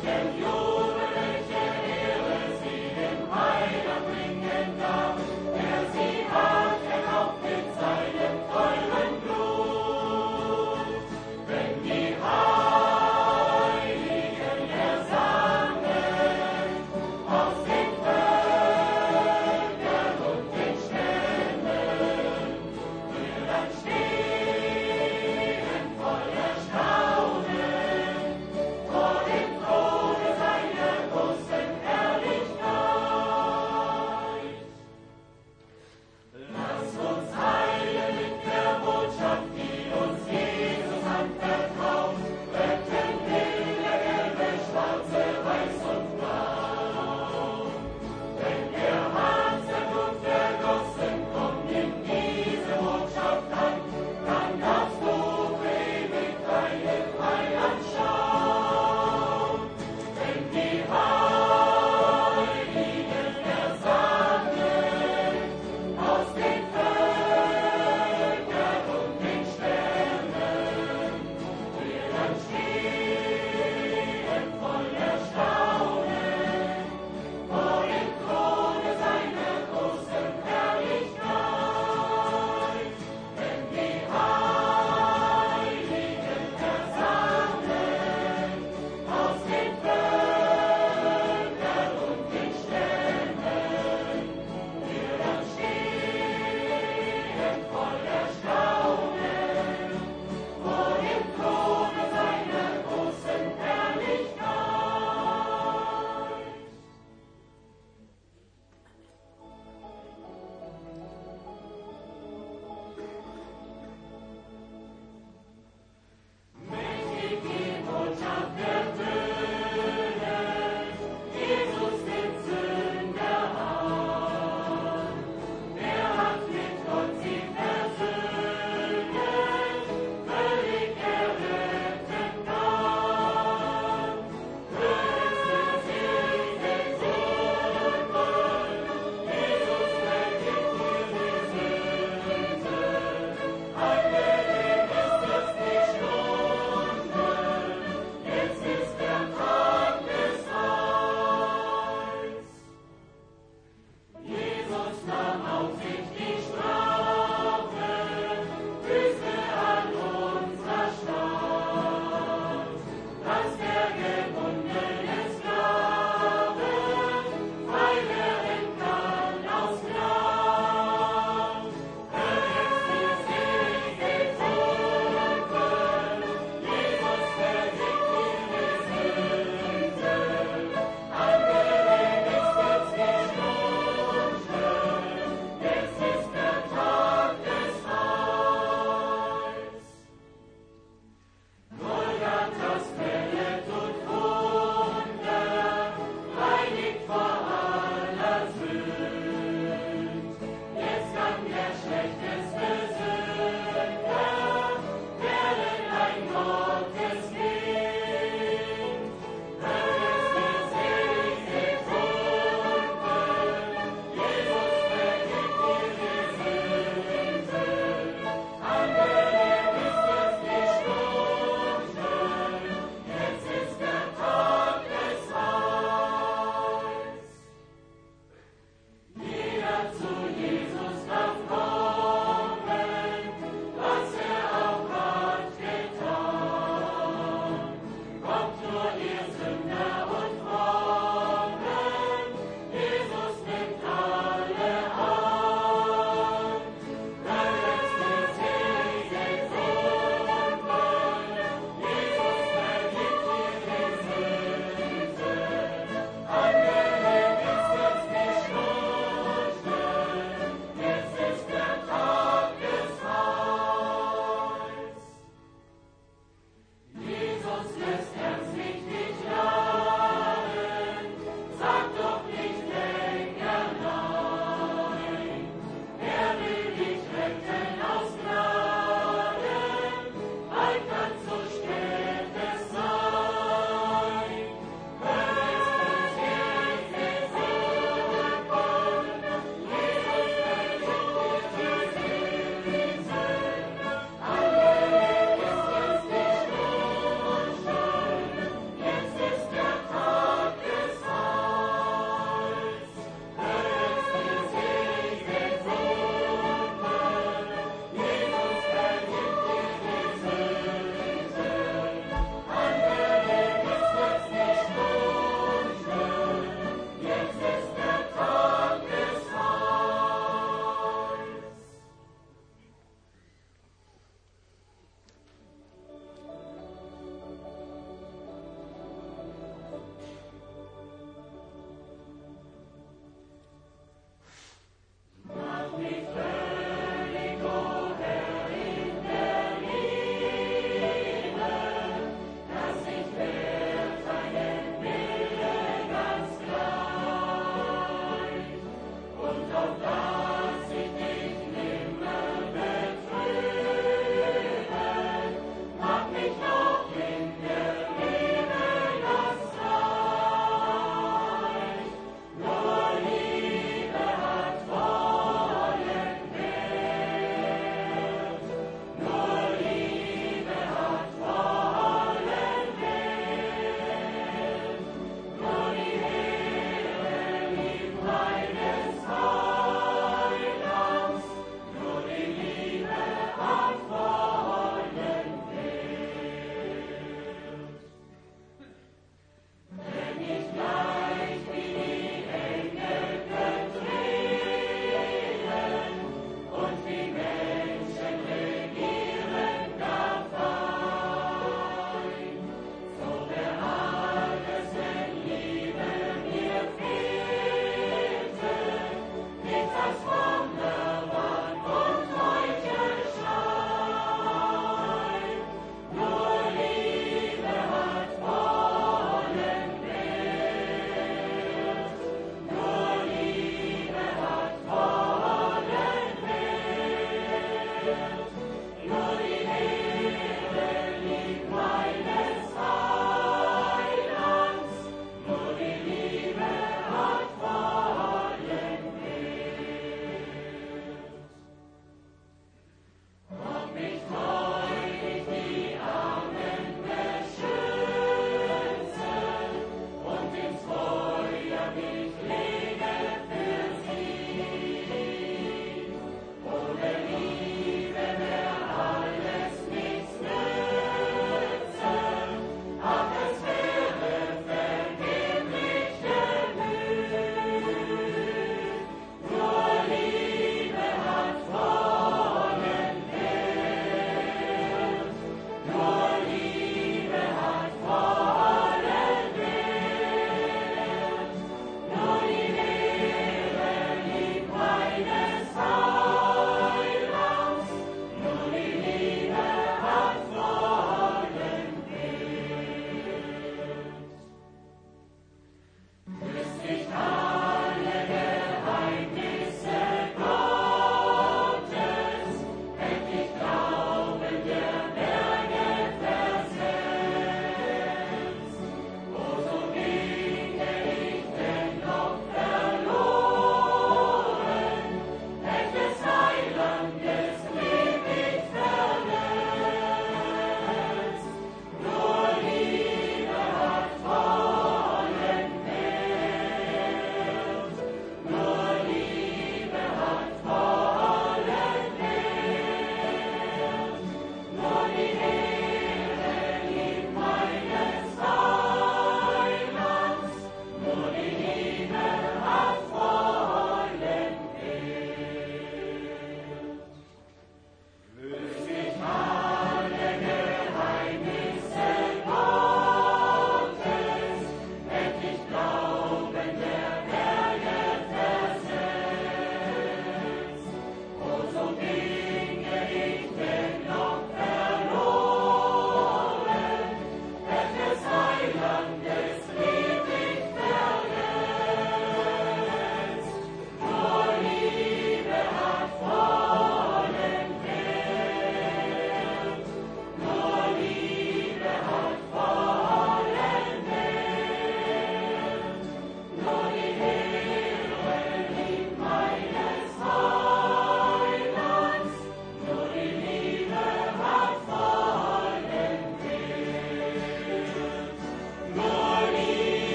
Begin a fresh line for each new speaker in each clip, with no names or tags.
Vor dem Throne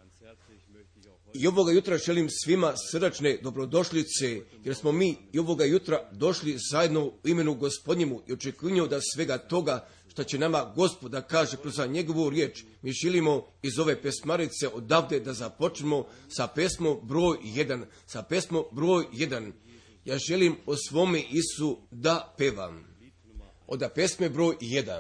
I ovoga jutra želim svima srdačne dobrodošlice, jer smo mi i ovoga jutra došli zajedno u imenu Gospodnjemu i očekuju da svega toga što će nama Gospod da kaže kroz njegovu riječ. Mi želimo iz ove pesmarice odavde da započnemo sa pesmom broj 1. Sa pesmom broj 1. Ja želim o svome Isu da pevam. Od pesme broj 1.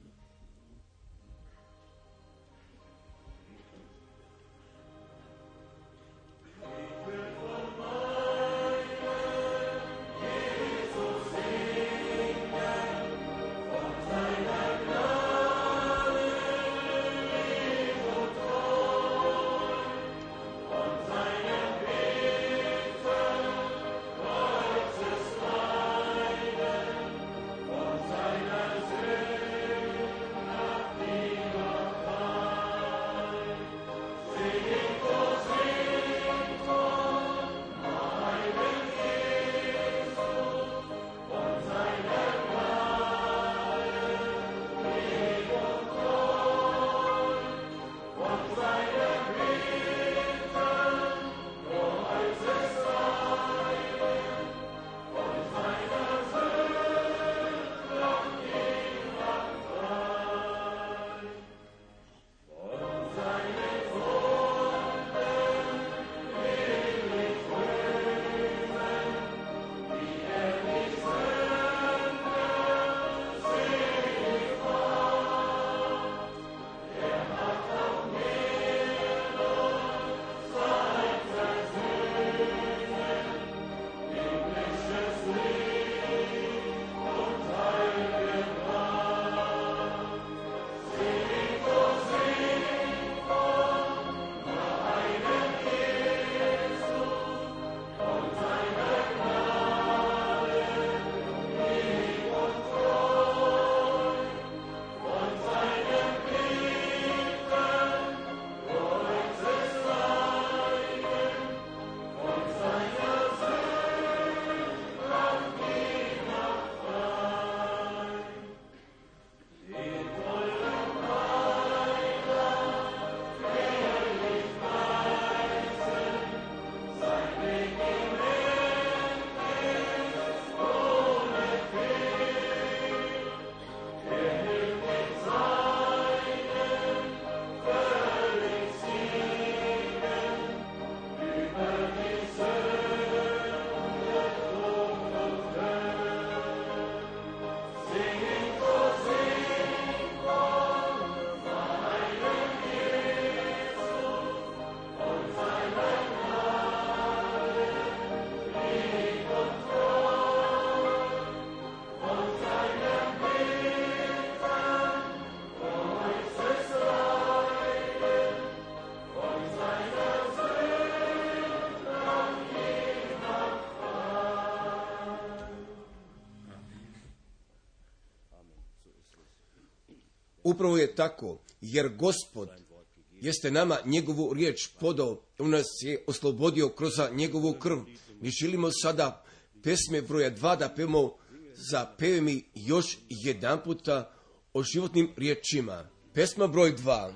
Upravo je tako, jer Gospod jeste nama njegovu riječ podao, on nas je oslobodio kroz njegovu krv. Mi želimo sada pesme broja 2 da pevamo, zapeve mi još jedan puta o životnim riječima. Pesma broj 2.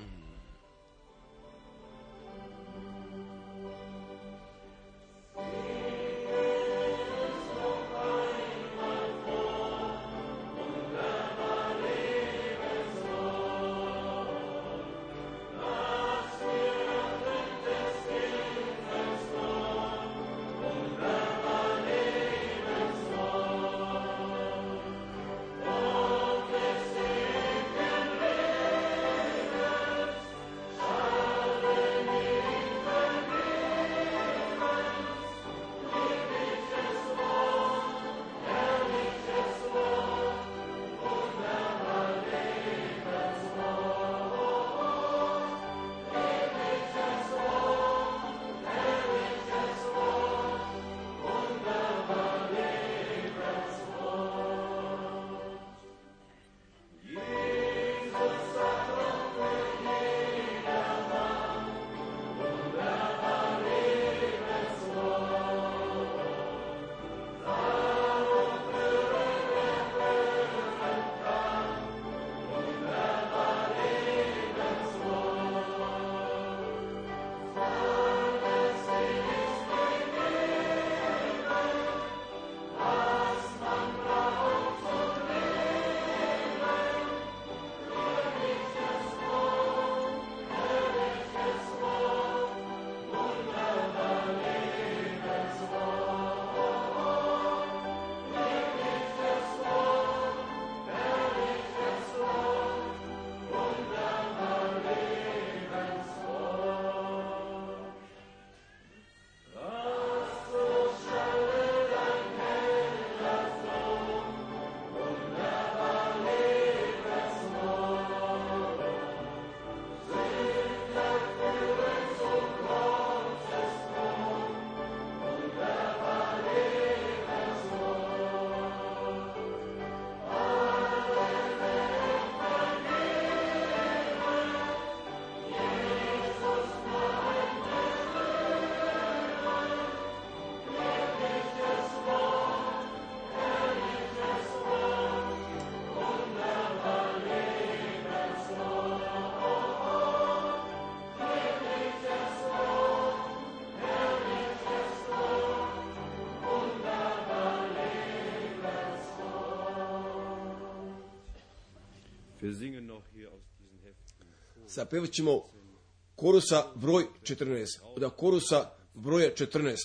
Zapevat ćemo korusa broj 14. Od korusa broja 14.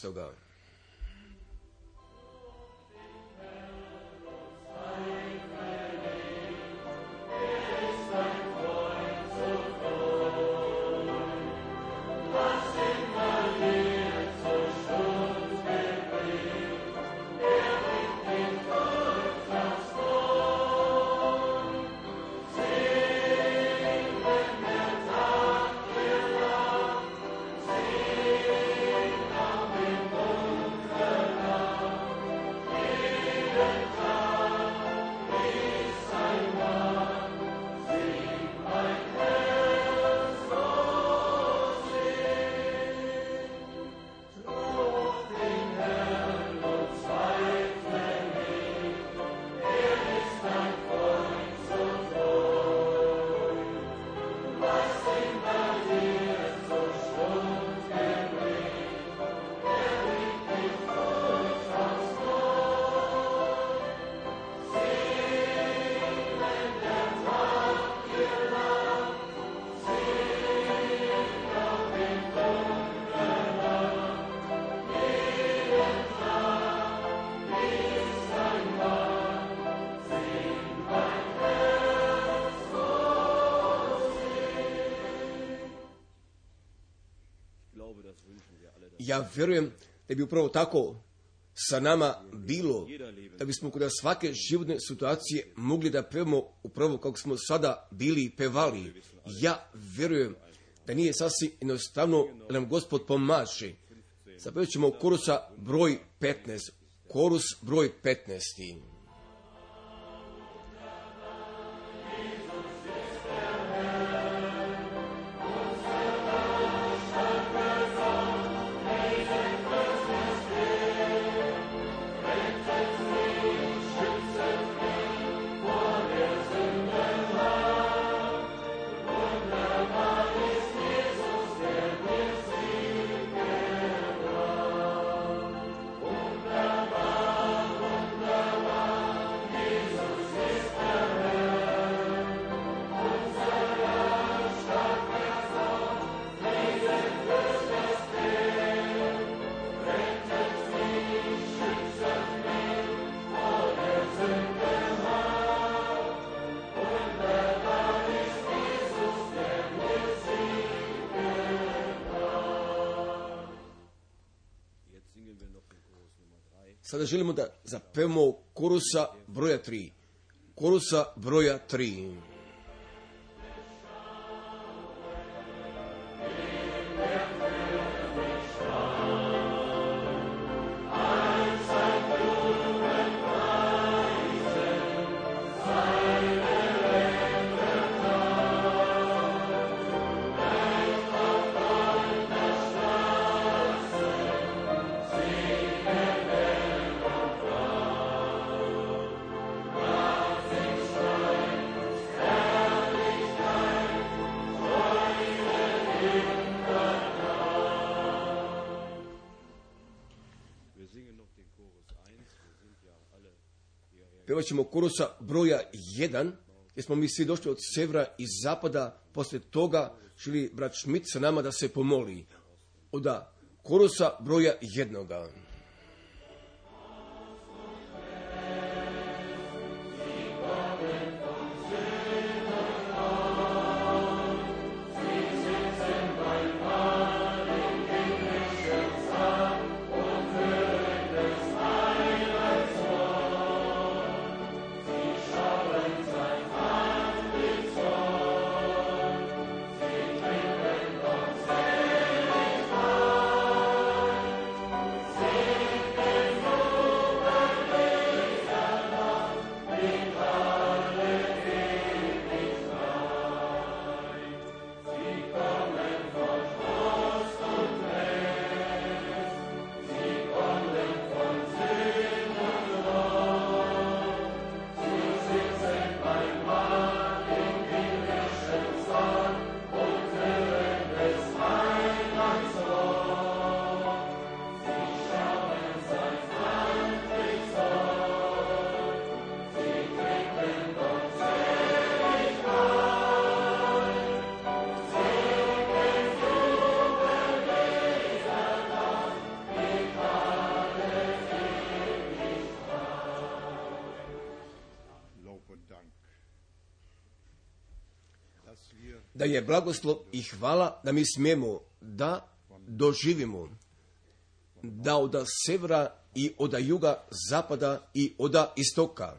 Ja vjerujem da bi upravo tako sa nama bilo, da bismo kod svake životne situacije mogli da pevamo upravo kako smo sada bili i pevali. Ja vjerujem da nije sasvim jednostavno da nam Gospod pomaže. Zapevat ćemo korusa broj 15. Korus broj 15. Sada želimo da zapevamo korusa broja 3. Korusa broja 3. Pevat ćemo korusa broja 1, jer smo mi svi došli od severa i zapada. Poslije toga želi brat Šmit sa nama da se pomoli. Od korusa broja 1.
Say
da je blagoslov i hvala da mi smijemo da doživimo da od severa i od juga, zapada i od istoka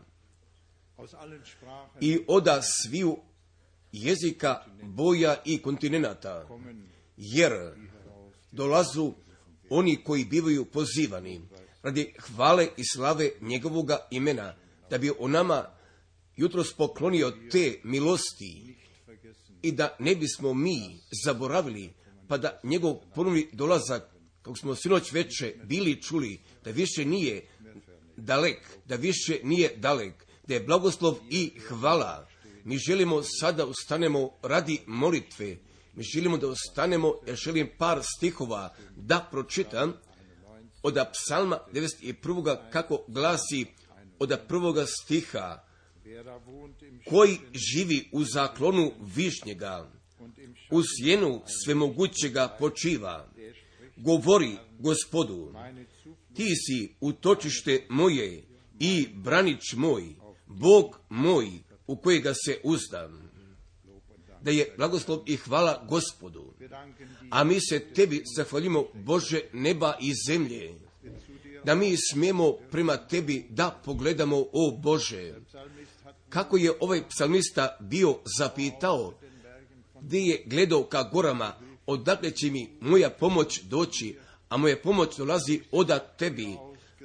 i od sviju jezika, boja i kontinenata, jer dolazu oni koji bivaju pozivani radi hvale i slave njegovoga imena, da bi on nama jutros poklonio te milosti i da ne bismo mi zaboravili, pa da njegov ponovni dolazak, kako smo sinoć veče bili čuli, da više nije dalek, da je blagoslov i hvala. Mi želimo sada ustanemo radi molitve, mi želimo da ustanemo, ja želim par stihova da pročitam od psalma 91. kako glasi od prvoga stiha: koji živi u zaklonu višnjega, u sjenu svemogućega počiva, govori Gospodu, ti si utočište moje i branič moj, Bog moj u kojega se uzdam. Da je blagoslov i hvala Gospodu, a mi se tebi zahvaljujemo, Bože neba i zemlje, da mi smijemo prema tebi da pogledamo, o Bože. Kako je ovaj psalmista bio zapitao, gdje je gledao ka gorama, odakle će mi moja pomoć doći, a moja pomoć dolazi od tebi.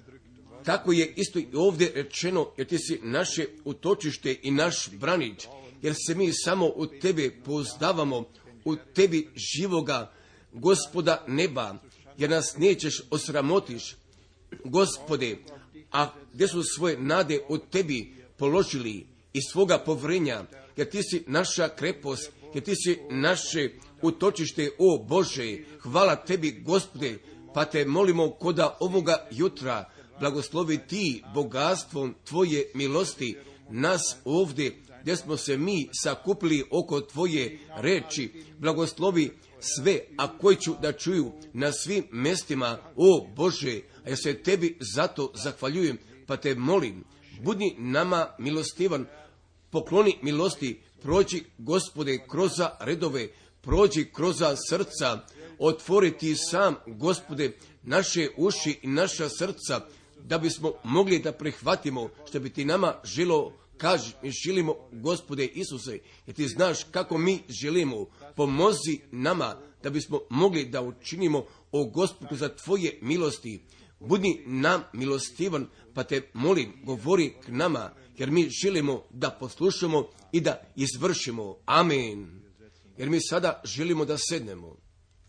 Tako je isto i ovdje rečeno, jer ti si naše utočište i naš branič, jer se mi samo u tebe pouzdavamo, u tebi živoga Gospoda neba, jer nas nećeš osramotiš, Gospode, a gdje su svoje nade u tebi položili i svoga povrenja, jer ti si naša krepost, jer ti si naše utočište, o Bože. Hvala tebi, Gospode, pa te molimo koda ovoga jutra blagoslovi ti bogatstvom tvoje milosti nas ovdje gdje smo se mi sakupili oko tvoje reči. Blagoslovi sve, a koji ću da čuju na svim mjestima, o Bože, a ja se tebi zato zahvaljujem, pa te molim, budi nama milostivan, pokloni milosti, prođi, Gospode, kroz redove, prođi kroz srca, otvori ti sam, Gospode, naše uši i naša srca, da bismo mogli da prihvatimo što bi ti nama želo kaži. Mi želimo, Gospode Isuse, jer ti znaš kako mi želimo. Pomozi nama da bismo mogli da učinimo, o Gospodu, za tvoje milosti. Budi nam milostivan, pa te molim, govori k nama, jer mi želimo da poslušamo i da izvršimo. Amen. Jer mi sada želimo da sednemo.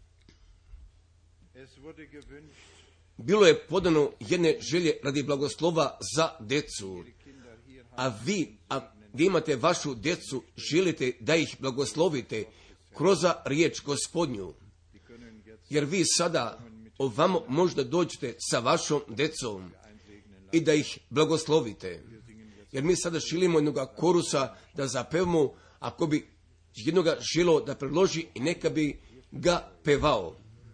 Bilo je podano jedne želje radi blagoslova za decu, a vi, gdje imate vašu decu, želite da ih blagoslovite kroz riječ Gospodnju, jer vi sada ovamo možda dođete sa vašom decom i da ih blagoslovite. Jer mi sada želimo jednoga korusa da zapevamo, ako bi jednoga želo da predloži i neka bi ga pevao.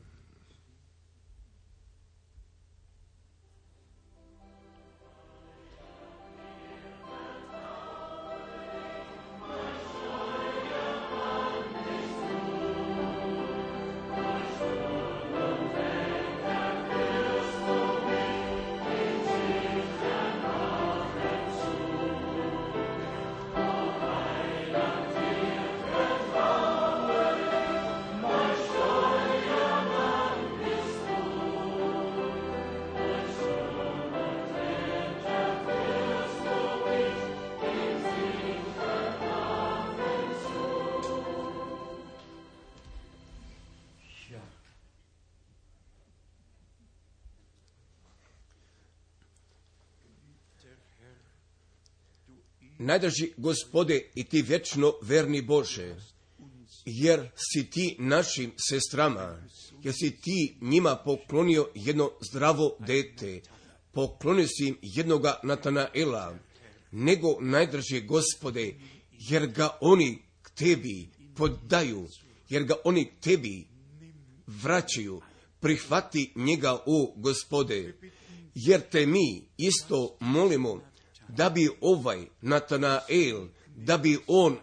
Najdraži Gospode i ti vječno verni Bože, jer si ti našim sestrama, jer si ti njima poklonio jedno zdravo dete, poklonio si im jednoga Natanaela, nego najdraži Gospode, jer ga oni k tebi podaju, jer ga oni k tebi vraćaju, prihvati njega, o Gospode, jer te mi isto molimo da bi ovaj Natanael, da bi on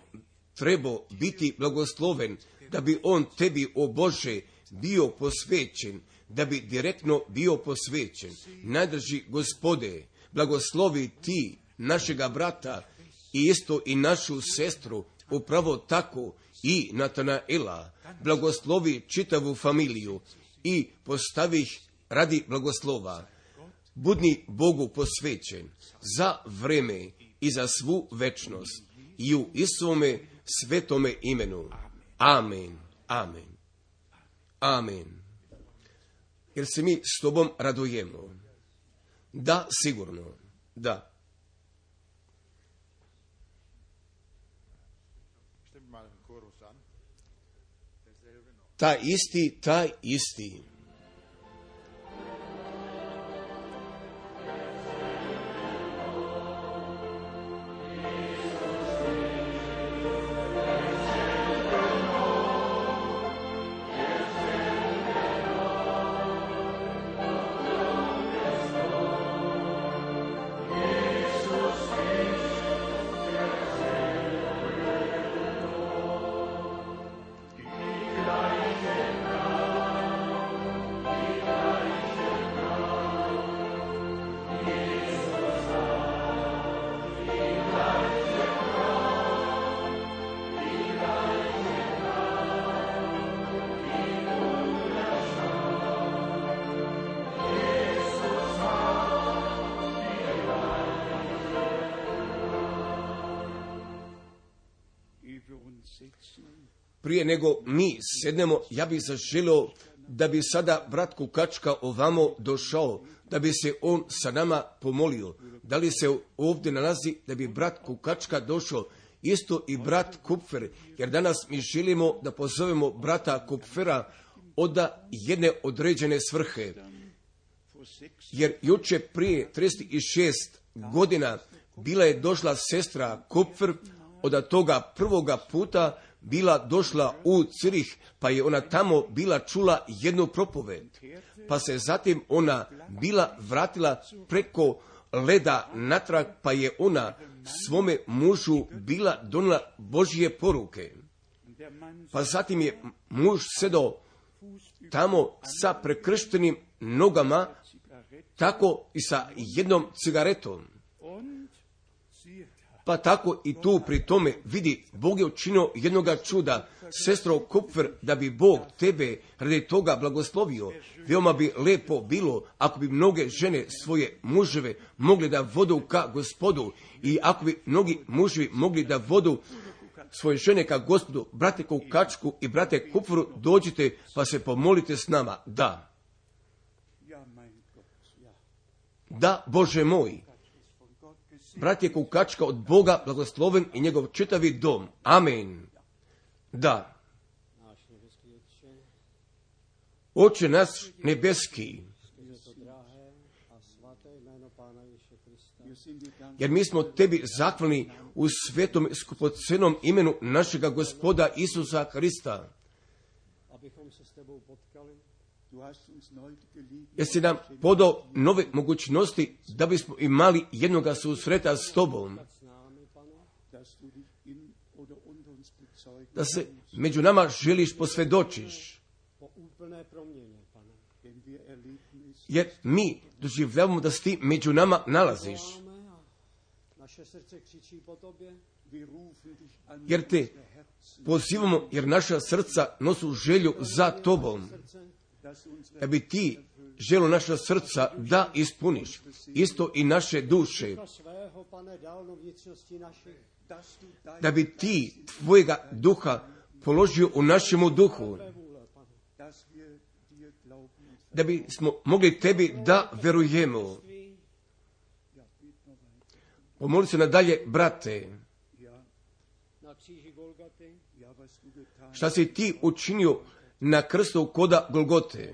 trebao biti blagosloven, da bi on tebi, o Bože, bio posvećen, da bi direktno bio posvećen. Najdrži Gospode, blagoslovi ti našega brata i isto i našu sestru, upravo tako i Natanaela, blagoslovi čitavu familiju i postavi ih radi blagoslova. Budni Bogu posvećen za vreme i za svu večnost i u Isuvome svetome imenu. Amen, amen, amen. Jer se mi s tobom radujemo. Da, sigurno, da. Taj isti. Prije nego mi sednemo, ja bih zaželio da bi sada brat Kukačka ovamo došao, da bi se on sa nama pomolio. Da li se ovdje nalazi da bi brat Kukačka došao, isto i brat Kupfer, jer danas mi želimo da pozovemo brata Kupfera od jedne određene svrhe. Jer juče prije 36 godina bila je došla sestra Kupfer, od toga prvoga puta bila došla u Cirih, pa je ona tamo bila čula jednu propoved. Pa se zatim ona bila vratila preko leda natrag, pa je ona svome mužu bila donijela Božje poruke. Pa zatim je muž sedao tamo sa prekrštenim nogama, tako i sa jednom cigaretom. Pa tako i tu pri tome vidi, Bog je učinio jednoga čuda, sestro Kupfer, da bi Bog tebe radi toga blagoslovio. Veoma bi lepo bilo ako bi mnoge žene svoje muževe mogli da vodu ka Gospodu i ako bi mnogi muževi mogli da vodu svoje žene ka Gospodu. Brate Kukačku i brate Kupferu, dođite pa se pomolite s nama. Da. Da, Bože moj. Brat je Kukačka od Boga blagosloven i njegov čitavi dom. Amen. Da. Oče naš nebeski, jer mi smo tebi zahvalni u svetom skupocenom imenu našega Gospoda Isusa Hrista. Jer si nam podao nove mogućnosti da bismo imali jednoga susreta s tobom. Da se među nama želiš posvjedočiš. Jer mi doživljavamo da si ti među nama nalaziš. Jer te pozivamo, jer naša srca nosu želju za tobom. Da bi ti želio naša srca da ispuniš, isto i naše duše. Da bi ti tvojega duha položio u našemu duhu. Da bi smo mogli tebi da verujemo. Pomoli se nadalje, brate. Šta si ti učinio na krstu koda Golgote?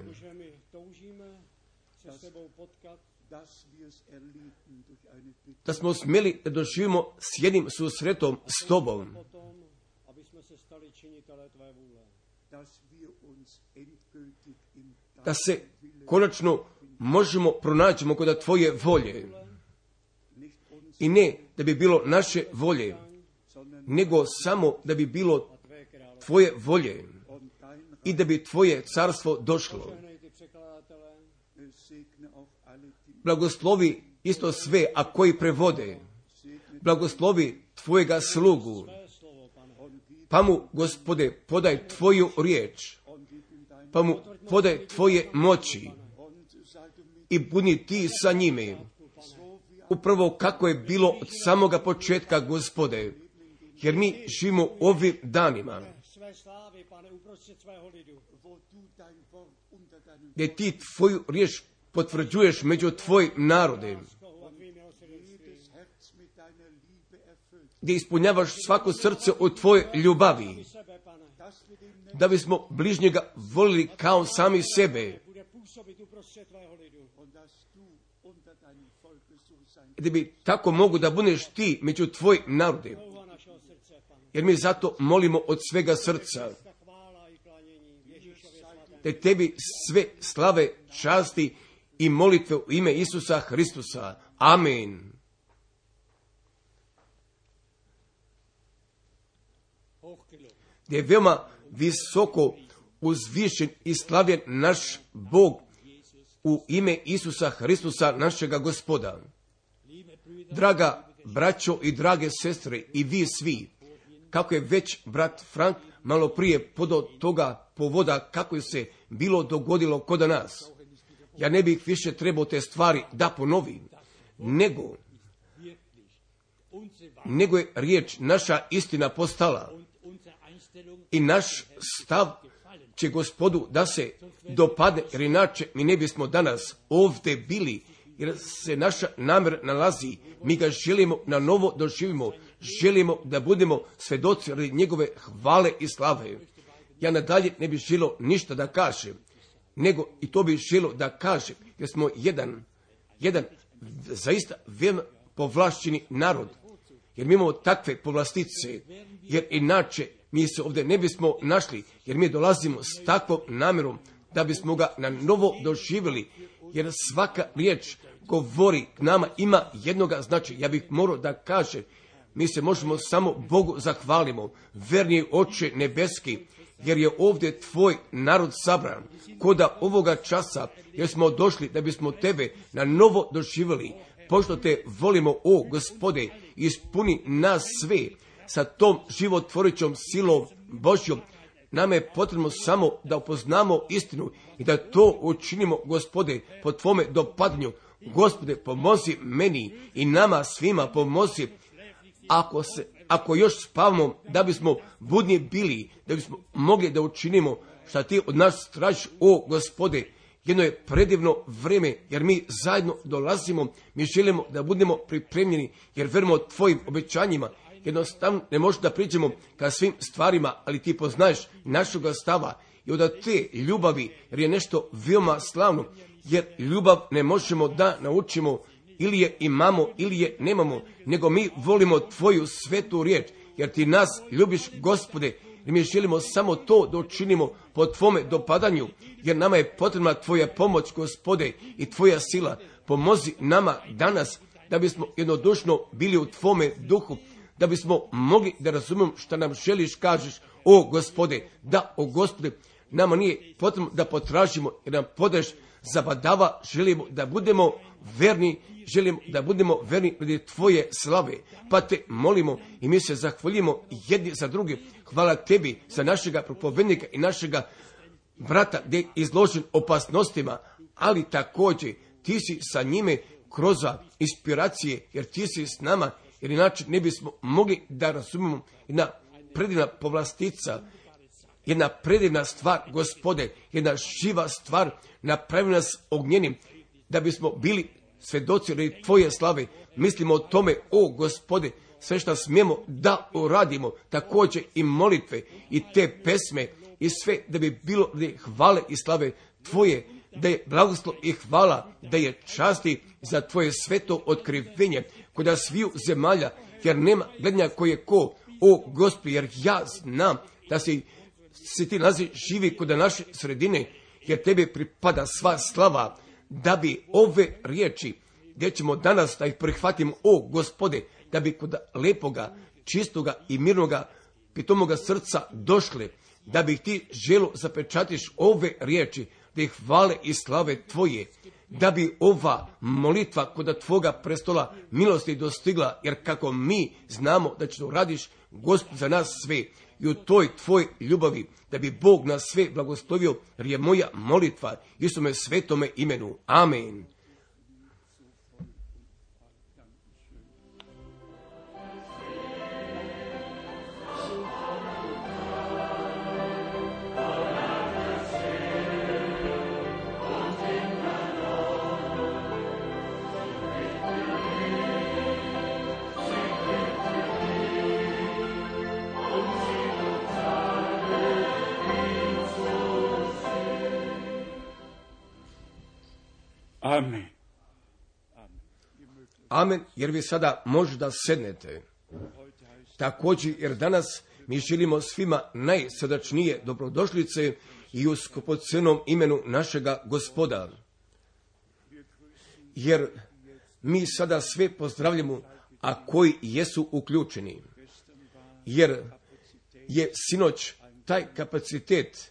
Da smo smjeli da doživimo s jednim susretom s tobom. Da se konačno možemo pronađemo kod tvoje volje. I ne da bi bilo naše volje, nego samo da bi bilo tvoje volje i da bi tvoje carstvo došlo. Blagoslovi isto sve, a koji prevode. Blagoslovi tvojega slugu. Pa mu, Gospode, podaj tvoju riječ. Pa mu podaj tvoje moći. I budi ti sa njime. Upravo kako je bilo od samoga početka, Gospode. Jer mi živimo u ovim danima. Gdje ti tvoju riječ potvrđuješ među tvojim narodem. Gdje ispunjavaš svako srce od tvoje ljubavi. Da bismo bližnjega volili kao sami sebe. Da bi tako mogu da budeš ti među tvojim narodem. Jer mi zato molimo od svega srca. Da tebi sve slave, časti i molitve u ime Isusa Hristusa. Amen. Gdje je veoma visoko uzvišen i slavljen naš Bog u ime Isusa Hristusa, našega Gospoda. Draga braćo i drage sestre i vi svi, kako je već brat Frank malo prije podao toga povoda kako je se bilo dogodilo kod nas. Ja ne bih više trebao te stvari da ponovim, nego je riječ naša istina postala i naš stav će Gospodu da se dopadne, jer inače mi ne bismo danas ovdje bili, jer se naša namjer nalazi, mi ga želimo na novo doživimo, želimo da budemo svedoci radi njegove hvale i slave. Ja nadalje ne bih želio ništa da kažem, nego i to bih želio da kažem, jer smo jedan zaista veoma povlašćeni narod, jer mi imamo takve povlastice, jer inače mi se ovdje ne bismo našli, jer mi dolazimo s takvom namjerom da bismo ga na novo doživjeli, jer svaka riječ govori k nama ima jednoga značaja. Ja bih morao da kažem, mi se možemo samo Bogu zahvalimo, verni Oče nebeski, jer je ovdje tvoj narod sabran, koda ovoga časa, jer smo došli da bismo tebe na novo doživjeli, pošto te volimo, o Gospode, ispuni nas sve sa tom životvorećom silom Božjom. Nama je potrebno samo da upoznamo istinu i da to učinimo, Gospode, po tvome dopadnju. Gospode, pomozi meni i nama svima pomozi. Ako još spavamo, da bismo budni bili, da bismo mogli da učinimo šta ti od nas tražiš, o Gospode. Jedno je predivno vrijeme, jer mi zajedno dolazimo, mi želimo da budemo pripremljeni, jer verujemo tvojim obećanjima. Jednostavno ne možemo da priđemo ka svim stvarima, ali ti poznaješ našega stava i od te ljubavi, jer je nešto veoma slavno, jer ljubav ne možemo da naučimo, ili je imamo, ili je nemamo, nego mi volimo tvoju svetu riječ, jer ti nas ljubiš, Gospode, i mi želimo samo to da učinimo po tvome dopadanju, jer nama je potrebna tvoja pomoć, Gospode, i tvoja sila. Pomozi nama danas da bismo jednodušno bili u tvome duhu, da bismo mogli da razumemo što nam želiš kažeš, o Gospode. Da, o Gospode, nama nije potrebno da potražimo, jer nam podaješ zabadava, želimo da budemo verni, želimo da budemo verni radi tvoje slave, pa te molimo i mi se zahvaljujemo jedni za drugi. Hvala tebi za našega propovednika i našega brata gdje je izložen opasnostima, ali također ti si sa njime kroz inspiracije, jer ti si s nama, jer inače ne bismo mogli da razumemo. Jedna predivna povlastica, jedna predivna stvar, Gospode, jedna živa stvar, napravi nas ognjenim, da bismo bili svedoci radi tvoje slave. Mislimo o tome, o Gospode, sve što smijemo da uradimo, također i molitve i te pesme i sve, da bi bilo hvale i slave tvoje, da je blagoslov i hvala, da je časti za tvoje sveto otkrivenje kod sviju zemalja, jer nema gledanja koje je ko, o Gospod, jer ja znam da se ti nalazi živi kod naše sredine, jer tebi pripada sva slava, da bi ove riječi, gdje ćemo danas da ih prihvatimo, o Gospode, da bi kod lepoga čistoga i mirnoga pitomoga srca došle, da bi ti želo zapečatiš ove riječi, da ih hvale i slave tvoje, da bi ova molitva kod tvoga prestola milosti dostigla, jer kako mi znamo da će to radiš, Gospod, za nas sve, i u toj tvoj ljubavi, da bi Bog nas sve blagoslovio, jer je moja molitva Isuse svetome imenu. Amen.
Amen.
Amen, jer vi sada možda sednete. Također, jer danas mi želimo svima najsrdačnije dobrodošlice i u skupocenom imenu našega Gospoda. Jer mi sada sve pozdravljamo, a koji jesu uključeni. Jer je sinoć taj kapacitet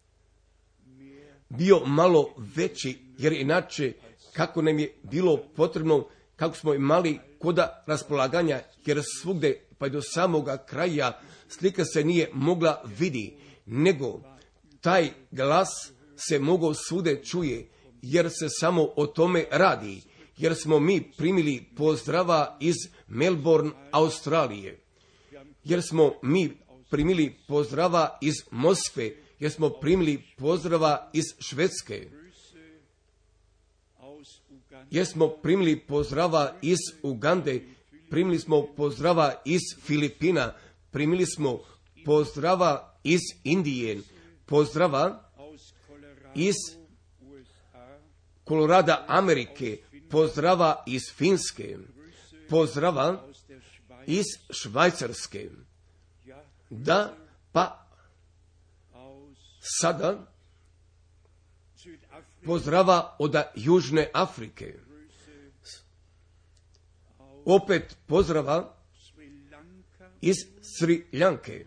bio malo veći, jer inače kako nam je bilo potrebno, kako smo imali koda raspolaganja, jer svugde pa i do samoga kraja slika se nije mogla vidi, nego taj glas se mogao svude čuje, jer se samo o tome radi, jer smo mi primili pozdrava iz Melbourne, Australije, jer smo mi primili pozdrava iz Moskve, jer smo primili pozdrava iz Švedske, jer smo primili pozdrava iz Ugande, primili smo pozdrava iz Filipina, primili smo pozdrava iz Indije, pozdrava iz Kolorada Amerike, pozdrava iz Finske, pozdrava iz Švajcarske. Da, pa sada pozdrava od Južne Afrike. Opet pozdrava iz Sri Lanke.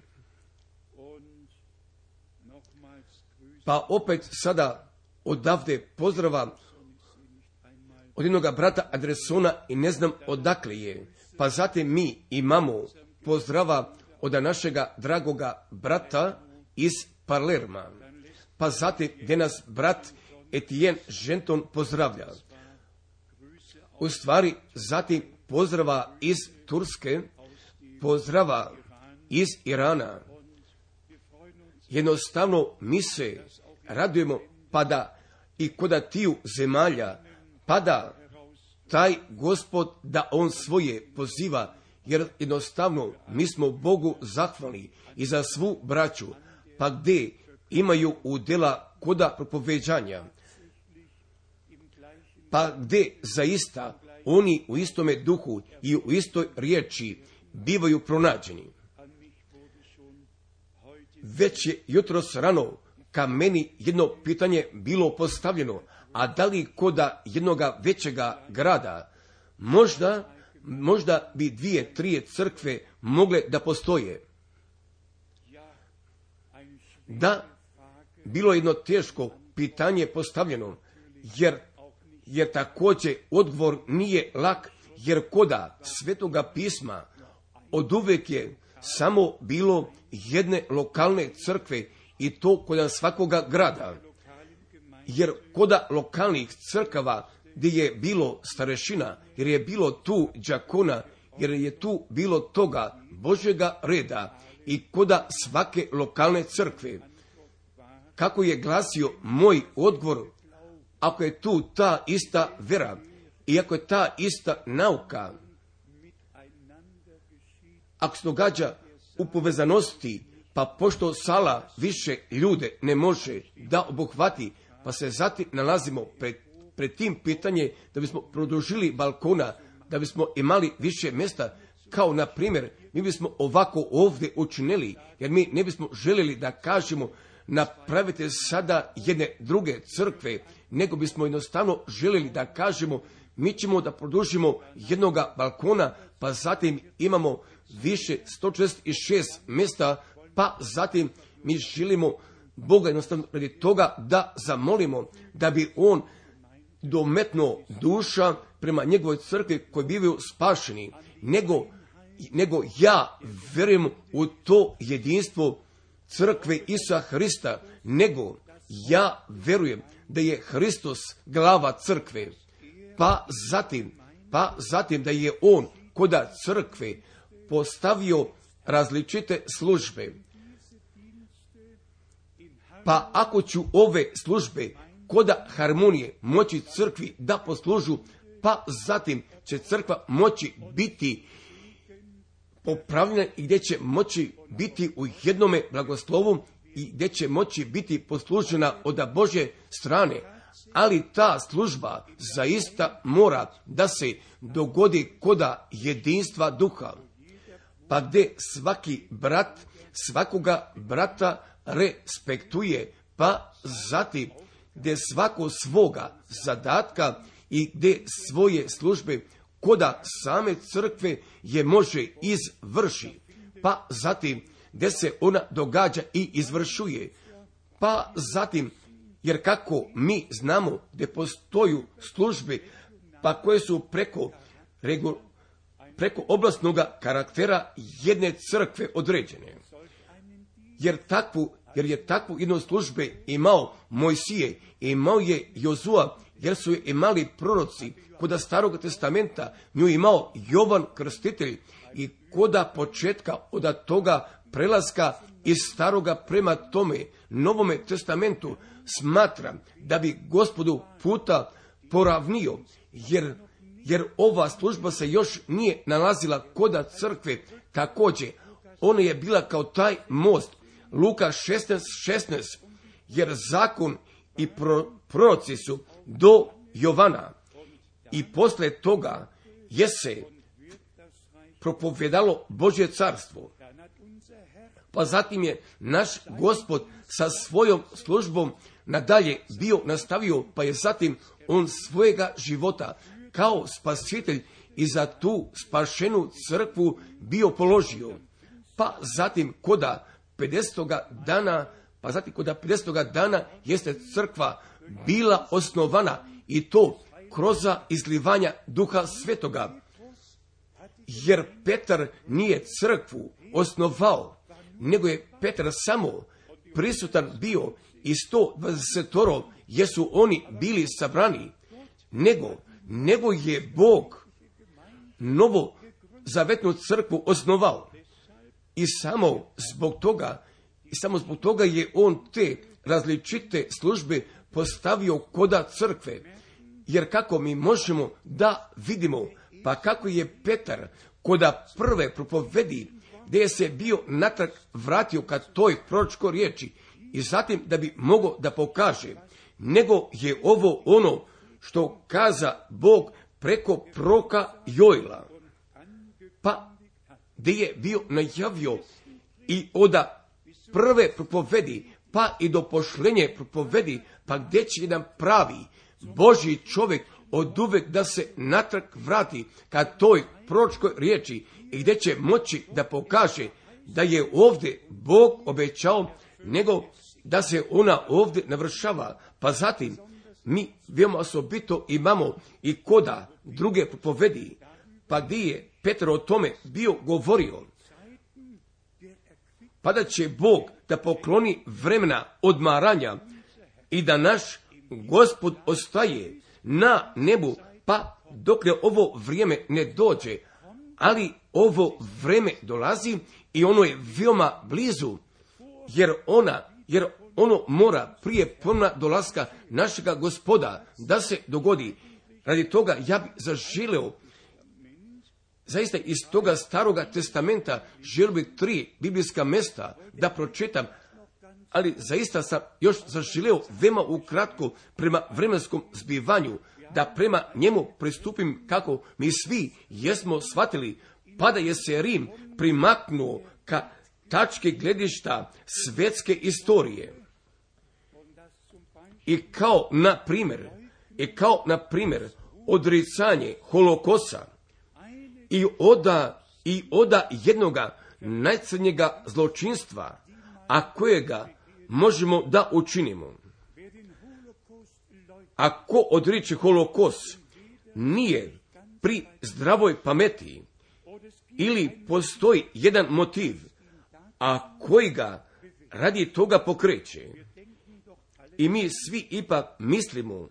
Pa opet sada odavde pozdrava od jednoga brata Adresona i ne znam odakle je. Pa zatim mi imamo pozdrava od našega dragoga brata iz Palerma. Pa zatim gdje nas brat Etienne Genton pozdravlja. U stvari zatim pozdrava iz Turske, pozdrava iz Irana. Jednostavno mi se radujemo pada i koda tiju zemalja pada taj Gospod da on svoje poziva, jer jednostavno mi smo Bogu zahvalni i za svu braću, pa gdje imaju udjela koda propoveđanja, pa gdje zaista oni u istome duhu i u istoj riječi bivaju pronađeni. Već je jutros rano ka meni jedno pitanje bilo postavljeno, a da li koda jednoga većega grada možda bi 2-3 crkve mogle da postoje. Da, bilo je jedno teško pitanje postavljeno, jer također odgovor nije lak, jer koda Svetoga pisma oduvek je samo bilo jedne lokalne crkve i to kod svakoga grada. Jer koda lokalnih crkava gdje je bilo starešina, jer je bilo tu đakona, jer je tu bilo toga Božjega reda i koda svake lokalne crkve. Kako je glasio moj odgovor, ako je tu ta ista vera i ako je ta ista nauka, ako se događa u povezanosti, pa pošto sala više ljude ne može da obuhvati, pa se zatim nalazimo pred tim pitanje da bismo produžili balkona, da bismo imali više mjesta, kao na primjer mi bismo ovako ovdje učinili, jer mi ne bismo željeli da kažemo napravite sada jedne druge crkve, nego bismo jednostavno željeli da kažemo mi ćemo da produžimo jednoga balkona, pa zatim imamo više 146 mjesta, pa zatim mi želimo Boga jednostavno radi toga da zamolimo da bi on dometnuo duša prema njegovoj crkvi koji bivaju spašeni, nego ja vjerujem u to jedinstvo crkve Isusa Hrista, nego ja vjerujem da je Hristos glava crkve, pa zatim da je on koda crkve postavio različite službe. Pa ako ću ove službe koda harmonije moći crkvi da poslužu, pa zatim će crkva moći biti popravljena i gdje će moći biti u jednome blagoslovu i gdje će moći biti poslužena od Božje strane. Ali ta služba zaista mora da se dogodi koda jedinstva duha, pa gdje svaki brat svakoga brata respektuje, pa zatim gdje svako svoga zadatka i gdje svoje službe koda same crkve je može izvrši, pa zatim gdje se ona događa i izvršuje, pa zatim, jer kako mi znamo gdje postoju službe, pa koje su preko oblastnog karaktera jedne crkve određene. Jer je takvu jednu službe imao Mojsije, imao je Jozua, jer su je imali proroci, koda Starog testamenta nju imao Jovan Krstitelj i koda početka od toga prelaska iz Staroga prema tome Novome testamentu smatram da bi Gospodu puta poravnio, jer ova služba se još nije nalazila koda crkve. Također, ona je bila kao taj most, Luka 16:16, jer zakon i proroci su do Jovana i posle toga je se propovedalo Božje carstvo. Pa zatim je naš Gospod sa svojom službom nadalje bio nastavio, pa je zatim on svojega života kao spasitelj i za tu spašenu crkvu bio položio. Pa zatim koda 50. dana jeste crkva bila osnovana i to kroz izlivanja Duha Svetoga. Jer Petar nije crkvu osnovao, nego je Petar samo prisutan bio i 120 jesu oni bili sabrani, nego je Bog novo zavetnu crkvu osnovao. I samo zbog toga je on te različite službe postavio koda crkve. Jer kako mi možemo da vidimo, pa kako je Petar koda prve propovedi, gdje je se bio natrag vratio ka toj proročkoj riječi i zatim da bi mogao da pokaže, nego je ovo ono što kaza Bog preko proroka Joila. Pa gdje je bio najavio i od prve propovedi, pa i do pošlenje propovedi, pa gdje će jedan pravi Božji čovjek oduvek da se natrag vrati ka toj proročkoj riječi i gdje će moći da pokaže da je ovdje Bog obećao, nego da se ona ovdje navršava. Pa zatim mi veoma osobito imamo i koda druge propovedi, pa gdje je Petar o tome bio govorio, pa da će Bog da pokloni vremena odmaranja i da naš Gospod ostaje na nebu, pa dokle ovo vrijeme ne dođe, ali ovo vrijeme dolazi i ono je veoma blizu, jer ono mora prije ponovna dolaska našega Gospoda da se dogodi. Radi toga ja bih zaželeo, zaista iz toga Staroga testamenta želio bih 3 biblijska mjesta da pročitam, ali zaista sam još zaželeo veoma ukratko prema vremenskom zbivanju, da prema njemu pristupim kako mi svi jesmo shvatili, pa da je se Rim primaknuo ka tačke gledišta svjetske istorije. I kao na primjer odricanje Holokosa i i oda jednoga najcrnjega zločinstva, a kojega možemo da učinimo. Ako odriče holokost, nije pri zdravoj pameti ili postoji jedan motiv, a koji ga radi toga pokreće. I mi svi ipak mislimo,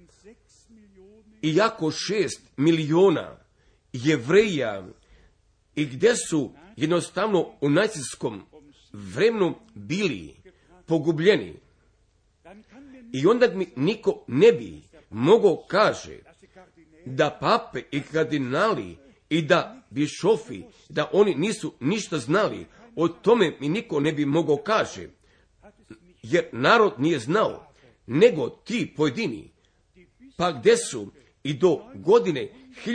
iako 6 miliona Jevreja i gdje su jednostavno u nacistskom vremenu bili pogubljeni. I onda mi niko ne bi mogao kaže da pape i kardinali i da bišofi, da oni nisu ništa znali. O tome mi niko ne bi mogao kaže, jer narod nije znao, nego ti pojedini. Pa gdje su i do godine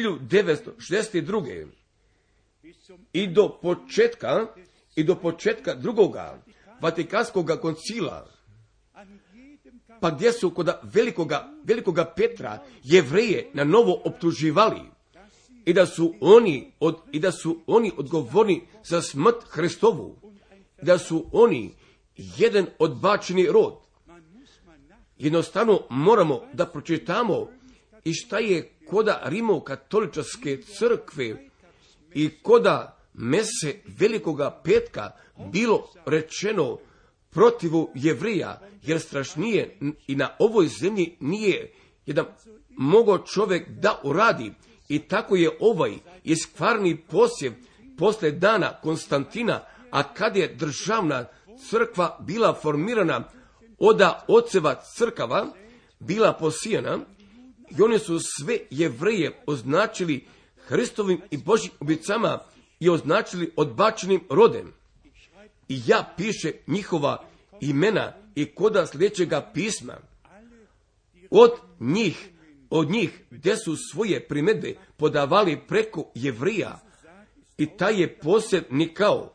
1962. i do početka drugoga Vatikanskog koncila, pa gdje su kod velikoga Petra Jevreje na novo optuživali i da su oni odgovorni za smrt Hristovu, da su oni jedan odbačeni rod. Jednostavno moramo da pročitamo i šta je koda Rimokatoličke crkve i koda mese Velikoga petka bilo rečeno protivu Jevrija, jer strašnije i na ovoj zemlji nije jedan mogao čovjek da uradi. I tako je ovaj iskvarni posjev posle dana Konstantina, a kad je državna crkva bila formirana oda oceva crkava, bila posijana, i oni su sve Jevreje označili Hristovim i Božjim obicama i označili odbačenim rodem. I ja piše njihova imena i koda sljedećega pisma. Od njih gdje su svoje primjedbe podavali preko Jevrija, i taj je poseb nikao.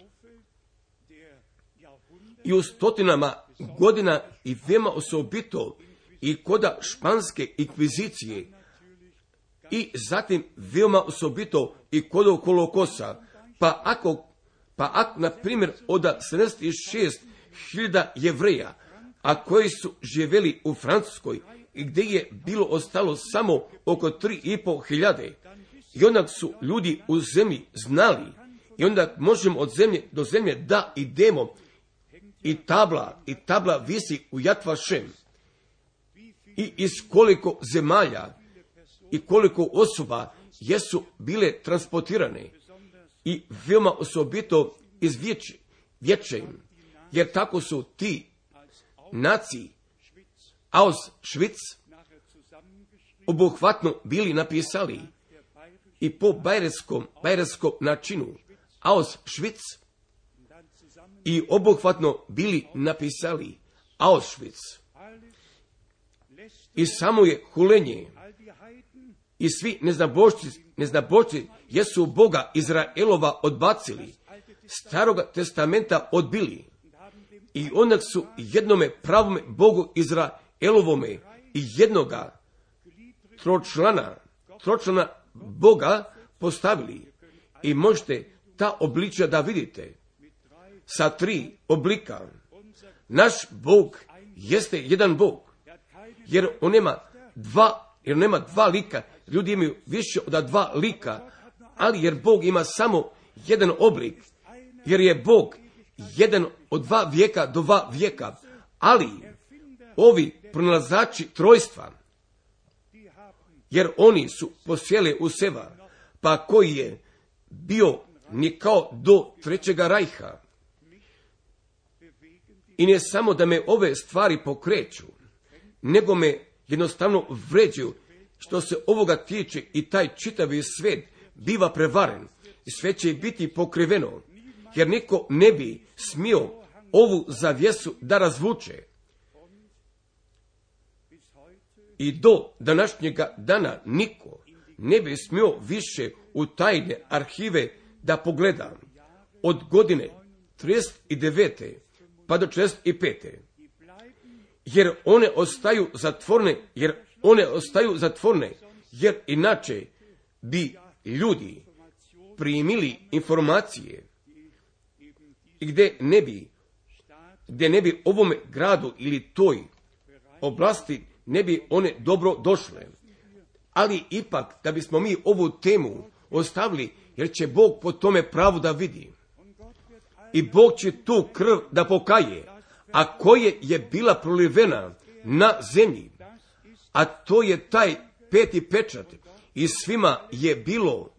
I u stotinama godina i veoma osobito i koda španske inkvizicije, i zatim veoma osobito i koda holokosta. Pa ako na primjer od 76.000 Jevreja, a koji su živjeli u Francuskoj i gdje je bilo ostalo samo oko 3.500, i onda su ljudi u zemlji znali, i onda možemo od zemlje do zemlje da idemo, i tabla visi u Yad Vashem, i iz koliko zemalja i koliko osoba jesu bile transportirane, i veoma osobito iz Vijeća, jer tako su ti naciji Auschwitz obuhvatno bili napisali i po bajreskom načinu Auschwitz, i obuhvatno bili napisali Auschwitz. I samo je hulenje i svi neznabošci jesu Boga Izraelova odbacili, Staroga testamenta odbili, i onda su jednome pravome Bogu Izraelovome i jednoga tročlana Boga postavili. I možete ta obličja da vidite sa 3 oblika. Naš Bog jeste jedan Bog, jer on nema dva lika. Ljudi imaju više od 2 lika, ali jer Bog ima samo jedan oblik, jer je Bog jedan od 2 vijeka do 2 vijeka, ali ovi pronalazači trojstva, jer oni su posjeli u seba, pa koji je bio ni kao do Trećega rajha. I ne samo da me ove stvari pokreću, nego me jednostavno vređuju što se ovoga tiče, i taj čitavi svijet biva prevaren i sve će biti pokriveno, jer niko ne bi smio ovu zavjesu da razvuče. I do današnjega dana niko ne bi smio više u tajne arhive da pogleda od godine 39. pa do 45. Jer one ostaju zatvorene, jer inače bi ljudi primili informacije i gdje ne bi ovome gradu ili toj oblasti ne bi one dobro došle. Ali ipak da bismo mi ovu temu ostavili, jer će Bog po tome pravo da vidi. I Bog će tu krv da pokaje, a koje je bila prolivena na zemlji. A to je taj peti pečat. I svima je bilo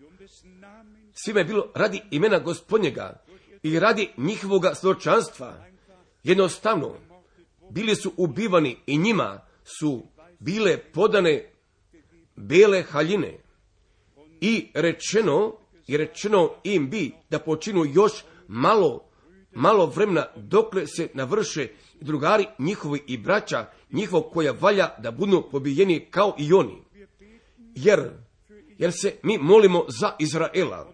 radi imena Gospodnjega i radi njihovoga zločanstva. Jednostavno, bili su ubivani i njima su bile podane bele haljine. I rečeno im bi da počinu još malo vremena dokle se navrše drugari njihovi i braća njihov koja valja da budu pobijeni kao i oni. Jer se mi molimo za Izraela.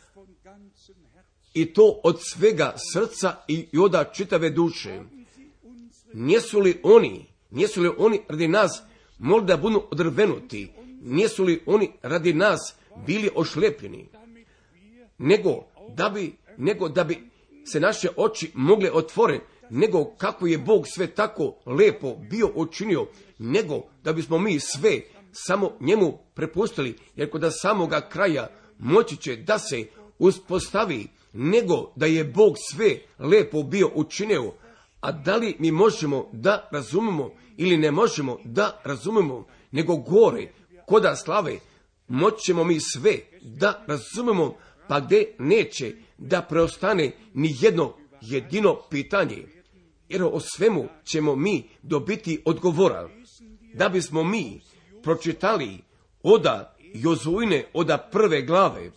I to od svega srca i od čitave duše. Nijesu li oni radi nas mogli da budu odrvenuti? Nijesu li oni radi nas bili ošlepljeni? Nego da bi se naše oči mogle otvoriti, nego kako je Bog sve tako lepo bio učinio, nego da bismo mi sve samo njemu prepustili, jer kod samoga kraja moći će da se uspostavi, nego da je Bog sve lepo bio učinio. A da li mi možemo da razumemo ili ne možemo da razumemo, nego gore, koda slave, moći ćemo mi sve da razumemo, pa gdje neće da preostane ni jedno jedino pitanje. Jer o svemu ćemo mi dobiti odgovora. Da bismo mi pročitali oda Jozuine, oda prve glave,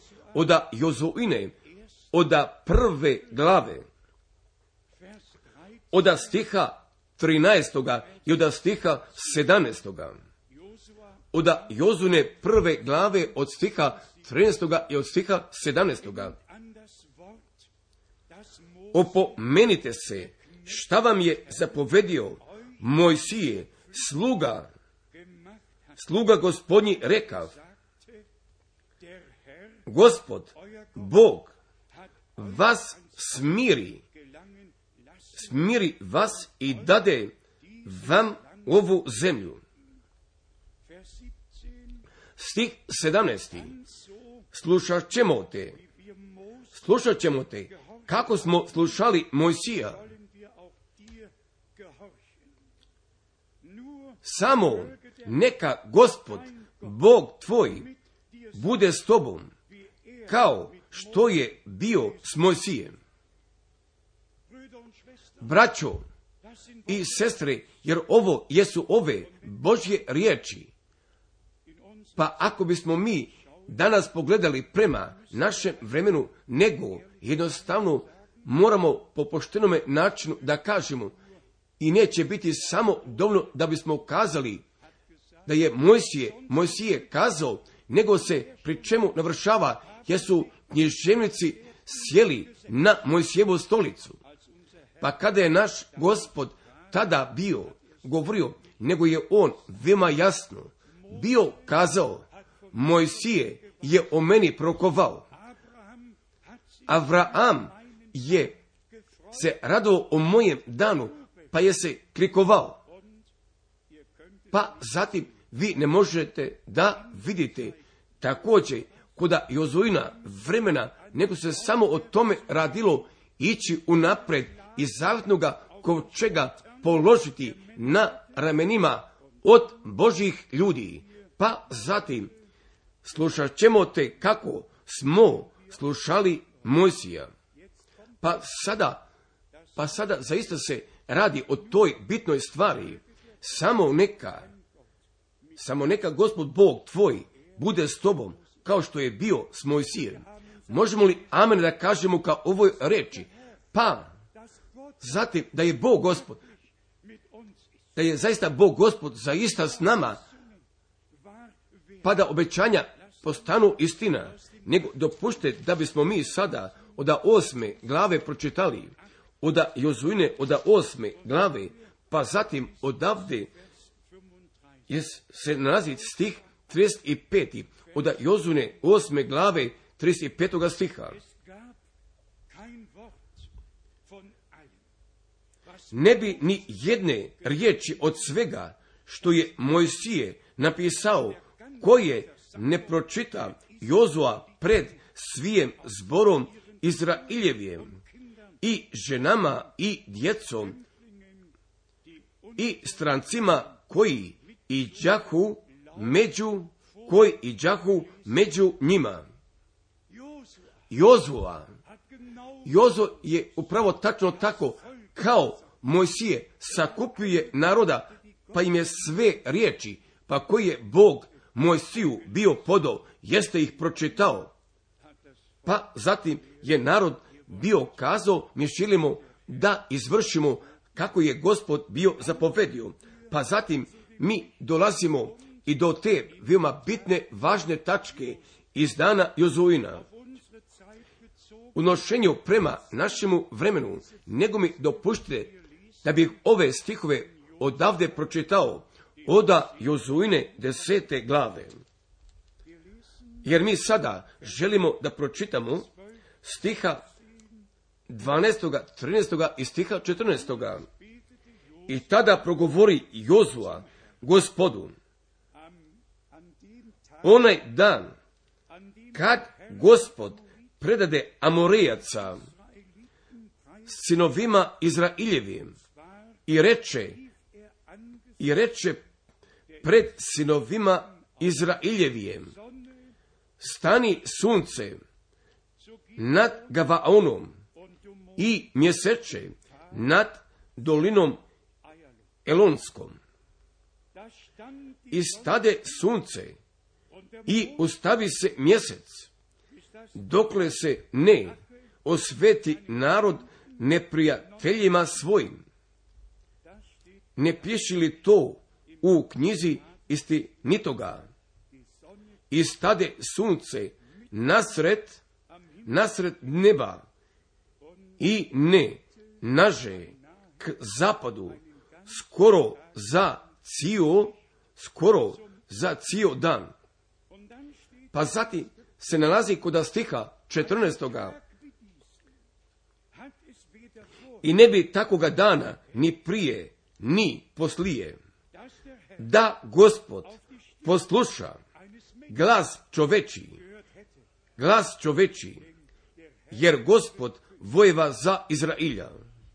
oda stiha 13. i oda stiha 17. Oda Jozuine prve glave od stiha 13. i od stiha 17. Opomenite se šta vam je zapovedio Mojsije, sluga Gospodnji rekav. Gospod, Bog, vas smiri vas i dade vam ovu zemlju. Stih 17. Slušat ćemo te kako smo slušali Mojsija. Samo neka Gospod, Bog tvoj, bude s tobom, kao što je bio s Mojsijem. Braćo i sestre, jer ovo jesu ove Božje riječi. Pa ako bismo mi danas pogledali prema našem vremenu, nego jednostavno moramo po poštenome načinu da kažemo, i neće biti samo dovoljno da bismo kazali da je Mojsije kazao, nego se pri čemu navršava, jer su književnici sjeli na Mojsijevu stolicu. Pa kada je naš Gospod tada govorio, nego je on veoma jasno bio kazao, Mojsije je o meni prokovao. Avraham je se radovao o mojem danu, pa je se klikovao. Pa zatim vi ne možete da vidite također koda Jozuina vremena, nego se samo o tome radilo ići unapred i zavjetnoga kovčega položiti na ramenima od Božjih ljudi. Pa zatim slušat ćemo te kako smo slušali Mojsija. Pa sada zaista se radi o toj bitnoj stvari. Samo neka Gospod Bog tvoj bude s tobom, kao što je bio s Mojsijem. Možemo li amen da kažemo kao ovoj reči? Pa zatim da je Bog Gospod, da je zaista Bog Gospod zaista s nama, pa da obećanja postanu istina. Nego dopušte da bismo mi sada od 8. glave pročitali, od Jozuine, od 8. glave, pa zatim odavde se nalazi stih 35. od Jozuine 8. glave 35. stiha. Ne bi ni jedne riječi od svega što je Mojsije napisao, koje ne pročita Jozua pred svijem zborom Izrailjevijem i ženama i djecom i strancima koji iđahu među njima. Jozo je upravo tačno tako kao Mojsije sakupljuje naroda, pa im je sve riječi, pa koji je Bog Mojsiju bio podao, jeste ih pročitao. Pa zatim je narod bio kazao, mi želimo da izvršimo kako je Gospod bio zapovedio. Pa zatim mi dolazimo i do te veoma bitne, važne tačke iz dana Jozuina. U nošenju prema našemu vremenu, nego mi dopuštite da bih ove stihove odavde pročitao oda Jozuine 10. glave. Jer mi sada želimo da pročitamo stiha 12., 13. i stiha 14. I tada progovori Jozua Gospodu: onaj dan kad Gospod predade Amorejaca sinovima Izraeljevim i reče pred sinovima Izraeljevim: stani sunce nad Gavaonom i mjeseče nad dolinom Elonskom. I stade sunce i ustavi se mjesec, dokle se ne osveti narod neprijateljima svojim. Ne piši li to u knjizi istinitoga? I stade sunce nasred neba i ne naže k zapadu skoro za cijel dan. Pa zatim se nalazi kod stiha 14. I ne bi takoga dana ni prije ni poslije, da Gospod posluša glas čoveči, jer Gospod vojeva za Izrailja.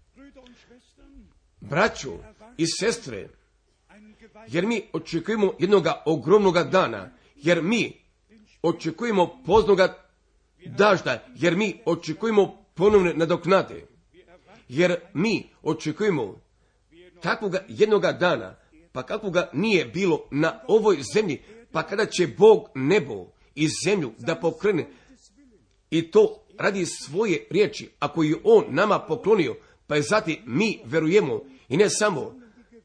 Braćo i sestre, jer mi očekujemo jednoga ogromnoga dana, jer mi očekujemo poznoga dažda, jer mi očekujemo ponovne nadoknade, jer mi očekujemo takvoga jednoga dana, pa kakvoga nije bilo na ovoj zemlji, pa kada će Bog nebo i zemlju da pokrene, i to radi svoje riječi, ako je On nama poklonio, pa je zatim mi verujemo i ne samo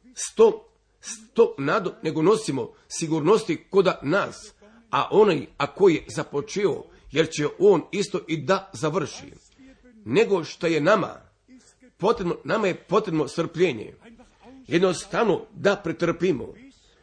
sto nadu, nego nosimo sigurnosti koda nas, a onaj ako je započeo, jer će On isto i da završi. Nego što je nama je potrebno strpljenje, jednostavno da pretrpimo.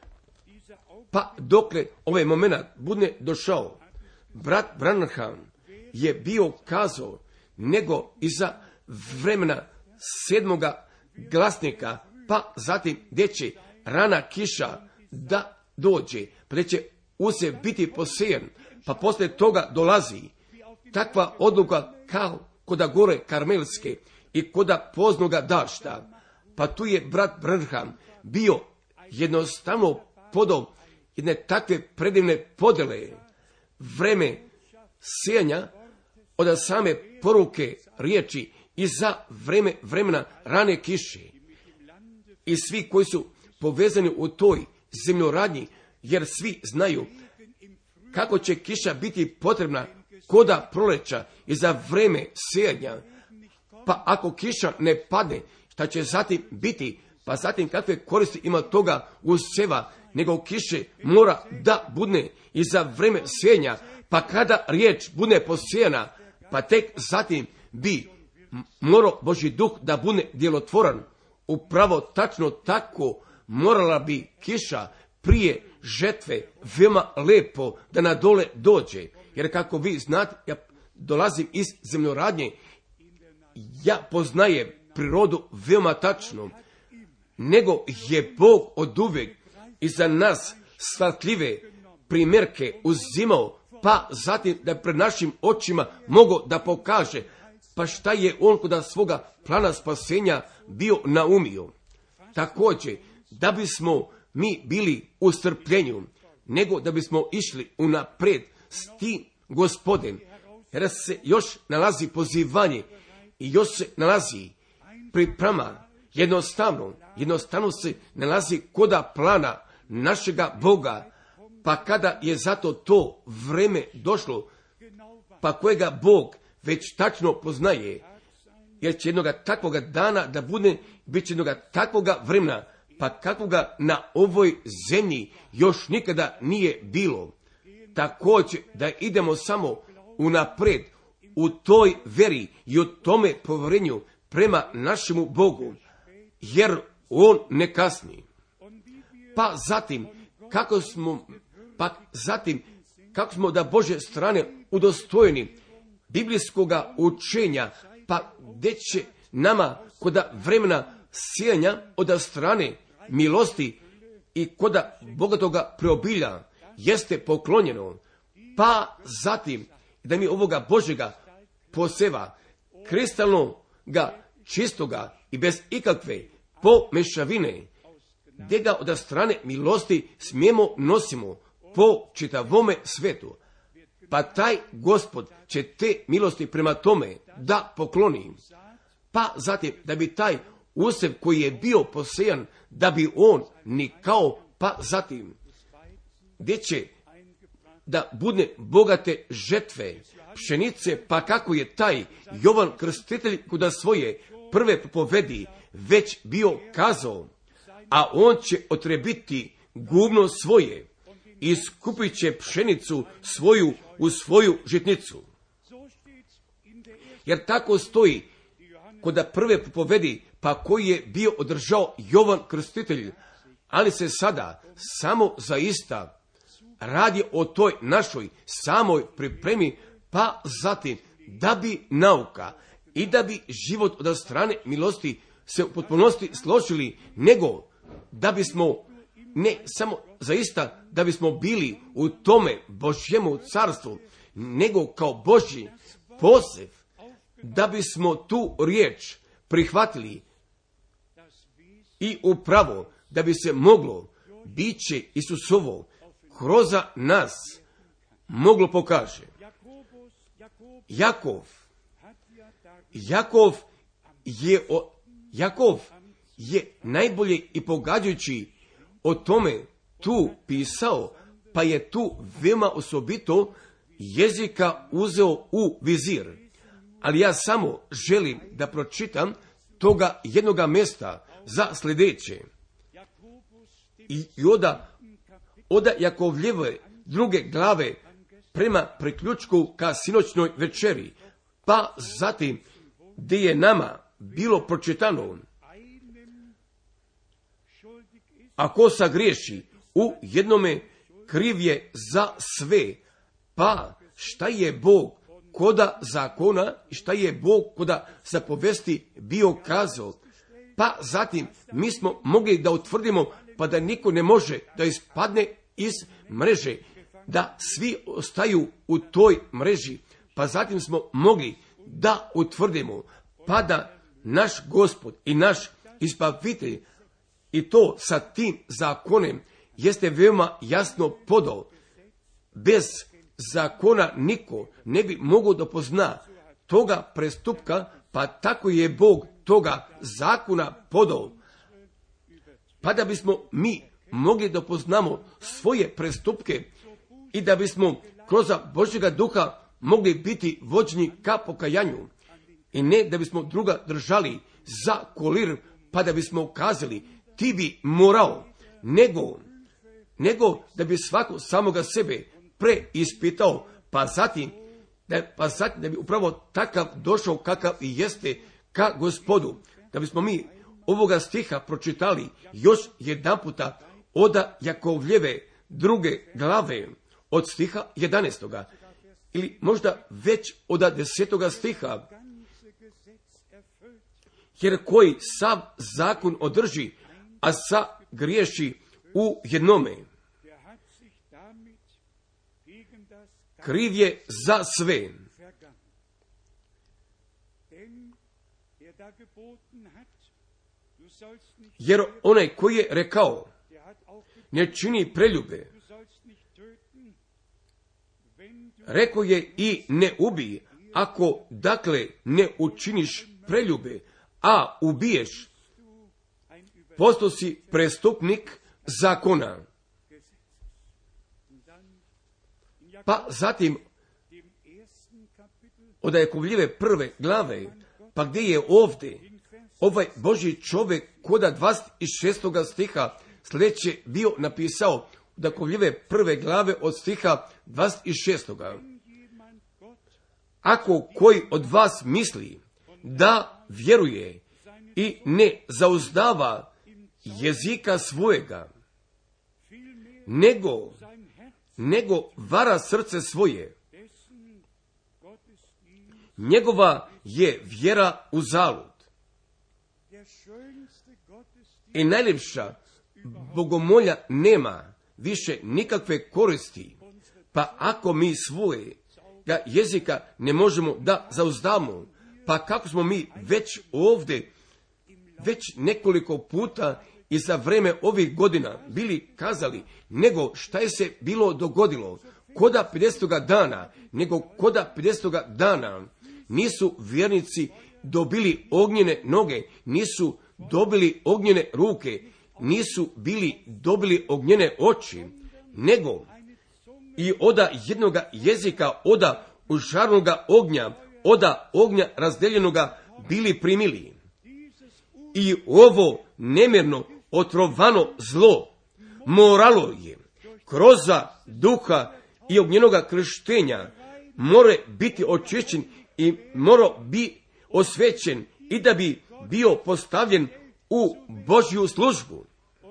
Pa dokle ovaj moment bude došao, brat Branham je bio kazao, nego iza vremena 7. glasnika, pa zatim gdje će rana kiša da dođe, pa gdje će usjev biti posejan, pa poslije toga dolazi takva odluka kao koda gore Karmelske i koda poznoga dašta. Pa tu je brat Branham bio jednostavno podao jedne takve predivne podjele, vreme sijanja od same poruke riječi i za vremena rane kiše. I svi koji su povezani u toj zemljoradnji, jer svi znaju kako će kiša biti potrebna koda proleća i za vreme sijanja. Pa ako kiša ne padne, šta će zatim biti? Pa zatim kakve koristi ima toga usjeva, nego kiše mora da budne i za vreme sjenja, pa kada riječ bude posijana, pa tek zatim bi morao Božji duh da bude djelotvoran. Upravo tačno tako morala bi kiša prije žetve veoma lepo da na dole dođe. Jer kako vi znate, ja dolazim iz zemljoradnje, ja poznajem prirodu veoma tačno, nego je Bog oduvek i za nas shvatljive primjerke uzimao, pa zatim da pred našim očima mogo da pokaže, pa šta je on kod svoga plana spasenja bio naumio. Također, da bismo mi bili u strpljenju, nego da bismo išli unapred s tim Gospodem, jer se još nalazi pozivanje i još se nalazi priprema, jednostavno se nalazi koda plana našega Boga, pa kada je zato to vreme došlo, pa kojega Bog već tačno poznaje, jer će jednoga takvoga dana da bude, bit će jednoga takvoga vremena, pa kakvoga na ovoj zemlji još nikada nije bilo. Također da idemo samo unapred u toj veri i u tome povjerenju prema našemu Bogu, jer on ne kasni. Pa zatim, kako smo da Božje strane udostojeni biblijskoga učenja, pa gdje će nama koda vremena sijanja od strane milosti i koda bogatoga preobilja jeste poklonjeno, pa zatim da mi ovoga Božjega poseva, kristalnoga, čistoga i bez ikakve pomešavine, gdje ga od strane milosti smijemo nosimo po čitavome svetu. Pa taj Gospod će te milosti prema tome da pokloni. Pa zatim da bi taj usev koji je bio posejan, da bi on nikao, pa zatim gdje će da bude bogate žetve, pšenice, pa kako je taj Jovan Krstitelj kuda svoje prve propovedi već bio kazao, a on će otrebiti gubno svoje i skupit će pšenicu svoju u svoju žitnicu. Jer tako stoji kod prve propovedi, pa koji je bio održao Jovan Krstitelj, ali se sada samo zaista radi o toj našoj samoj pripremi, pa zatim da bi nauka i da bi život od strane milosti se u potpunosti složili, nego da bismo ne samo zaista da bismo bili u tome Božjemu carstvu, nego kao Božji posev, da bismo tu riječ prihvatili i upravo da bi se moglo biće Isusovo kroz nas moglo pokaže. Jakov je najbolje i pogađajući o tome tu pisao, pa je tu veoma osobito jezika uzeo u vizir. Ali ja samo želim da pročitam toga jednoga mjesta za sljedeće. I oda Jakovljeve 2. glave prema priključku ka sinoćnoj večeri, pa zatim gdje je nama bilo pročitano, ako sagriješi u jednome, kriv je za sve, pa šta je Bog koda zakona i šta je Bog koda zapovesti bio kazao, pa zatim mi smo mogli da utvrdimo, pa da niko ne može da ispadne iz mreže, da svi ostaju u toj mreži, pa zatim smo mogli da utvrdimo, pa da naš Gospod i naš Izbavitelj i to sa tim zakonem jeste veoma jasno podao. Bez zakona niko ne bi mogao da pozna toga prestupka, pa tako je Bog toga zakona podao. Pa da bismo mi mogli da poznamo svoje prestupke i da bismo kroz Božjega duha mogli biti vođeni ka pokajanju i ne da bismo druga držali za kolir, pa da bismo kazali ti bi morao, nego da bi svako samoga sebe preispitao, pa zatim da bi upravo takav došao kakav i jeste ka Gospodu. Da bismo mi ovoga stiha pročitali još jedan puta oda Jakovljeve 2. glave od stiha 11. ili možda već od 10. stiha. Jer koji sav zakon održi, a sa griješi u jednome. Kriv je za sve. Jer onaj koji je rekao, ne čini preljube, rekao je i ne ubij. Ako dakle ne učiniš preljube, a ubiješ, postao si prestupnik zakona. Pa zatim od Jakovljeve 1. glave, pa gdje je ovdje ovaj Božji čovjek kod 26. stiha sljedeće bio napisao od Jakovljeve 1. glave od stiha 26. Ako koji od vas misli da vjeruje i ne zauzdava jezika svojega, nego vara srce svoje, njegova je vjera uzalud. I najljepša bogomolja nema više nikakve koristi, pa ako mi svojega jezika ne možemo da zauzdamo, pa kako smo mi već ovdje, već nekoliko puta i za vreme ovih godina bili kazali, nego šta je se bilo dogodilo koda 50. dana, nego koda 50. dana nisu vjernici dobili ognjene noge, nisu dobili ognjene ruke, nisu dobili ognjene oči, nego i oda jednoga jezika, oda užarnoga ognja, oda ognja razdeljenoga bili primili. I ovo nemjerno otrovano zlo moralo je kroz duha i ognjenoga krštenja more biti očišćen i mora bi osvećen i da bi bio postavljen u Božju službu.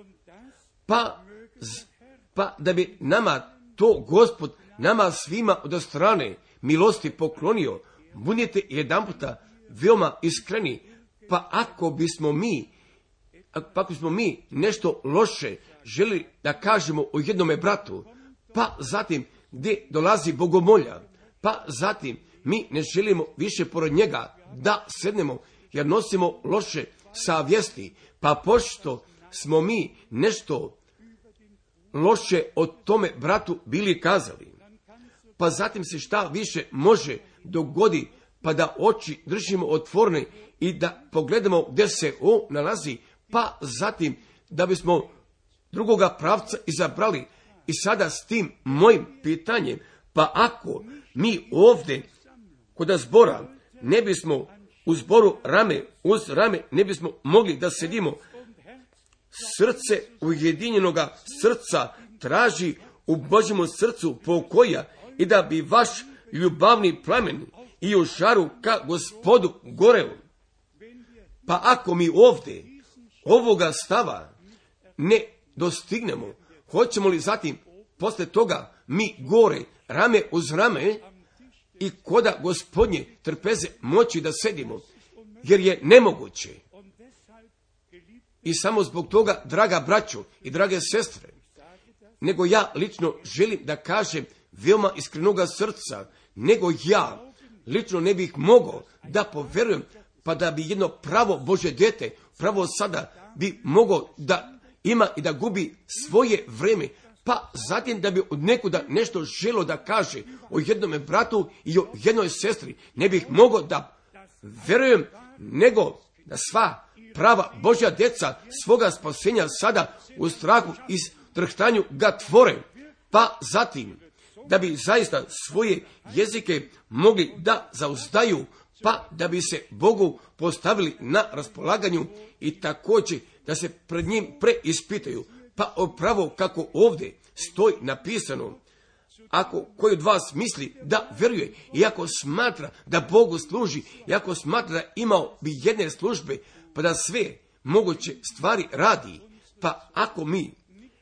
Pa da bi nama to Gospod, nama svima od strane milosti poklonio, budite jedanputa veoma iskreni, pa ako bismo mi nešto loše želi da kažemo o jednome bratu, pa zatim gdje dolazi bogomolja, pa zatim mi ne želimo više pored njega da sednemo jer nosimo loše savjesti, pa pošto smo mi nešto loše o tome bratu bili kazali, pa zatim se šta više može dogodi, pa da oči držimo otvorene i da pogledamo gdje se on nalazi, pa zatim da bismo drugoga pravca izabrali. I sada s tim mojim pitanjem, pa ako mi ovdje kod zbora ne bismo u zboru rame uz rame, ne bismo mogli da sedimo, srce ujedinjenoga srca traži u Božjemu srcu pokoja i da bi vaš ljubavni plamen i u žaru ka Gospodu goreo. Pa ako mi ovdje ovoga stava ne dostignemo, hoćemo li zatim posle toga mi gore rame uz rame i koda Gospodnje trpeze moći da sedimo, jer je nemoguće. I samo zbog toga, draga braćo i drage sestre, nego ja lično želim da kažem veoma iskrenoga srca, nego ja lično ne bih mogao da poverujem, pa da bi jedno pravo Božje dijete, pravo sada bi mogao da ima i da gubi svoje vreme, pa zatim da bi od nekuda nešto želo da kaže o jednome bratu i o jednoj sestri, ne bih mogao da verujem, nego da sva prava Božja djeca svoga spasenja sada u strahu i trhtanju ga tvore, pa zatim da bi zaista svoje jezike mogli da zauzdaju, pa da bi se Bogu postavili na raspolaganju i također da se pred njim preispitaju, pa upravo kako ovdje stoji napisano, ako koji od vas misli da veruje i ako smatra da Bogu služi i ako smatra da imao bi jedne službe, pa da sve moguće stvari radi, pa ako mi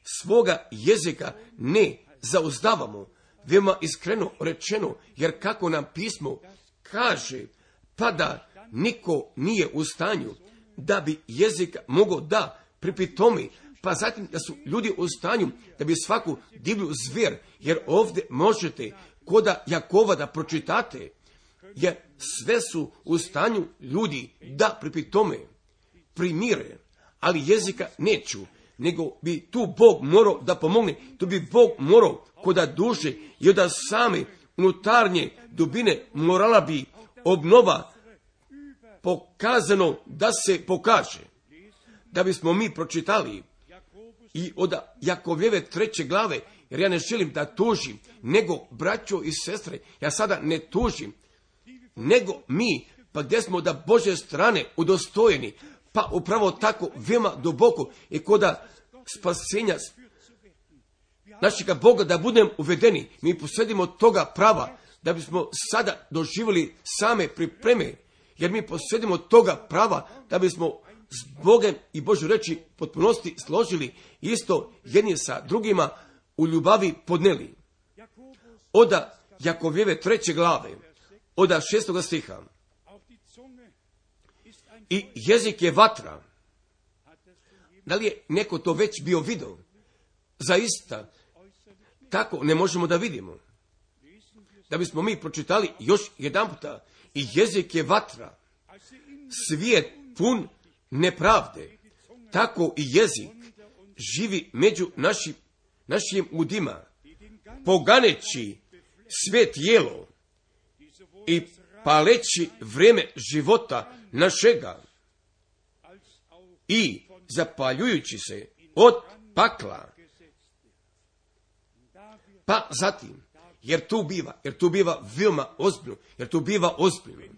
svoga jezika ne zauzdavamo, veoma iskreno rečeno, jer kako nam pismo kaže, pa da niko nije u stanju da bi jezik mogao da pripitomi, pa zatim da su ljudi u stanju da bi svaku divlju zver, jer ovdje možete koda Jakova da pročitate, jer sve su u stanju ljudi da pripitome, primire, ali jezika neću, nego bi tu Bog morao da pomogne, tu bi Bog morao koda duše i da same unutarnje dubine morala bi obnova pokazano da se pokaže. Da bismo mi pročitali i od Jakovljeve 3. glave, jer ja ne želim da tužim, nego, braćo i sestre, ja sada ne tužim, nego mi, pa gdje smo da Božje strane udostojeni, pa upravo tako veoma duboko i koda spasenja našega Boga da budemo uvedeni, mi posjedimo toga prava, da bismo sada doživjeli same pripreme, jer mi posjedimo toga prava, da bismo s Bogom i Božju reči potpunosti složili, isto jedni sa drugima u ljubavi podneli. Oda Jakovljeve 3. glave, oda 6. stiha. I jezik je vatra. Da li je neko to već bio vidio? Zaista, tako ne možemo da vidimo. Da bismo mi pročitali još jedan puta, i jezik je vatra, svijet pun nepravde, tako i jezik živi među našim udima, poganeći sve tijelo i paleći vrijeme života našega i zapaljujući se od pakla. Pa zatim, jer tu biva veoma ozbiljno,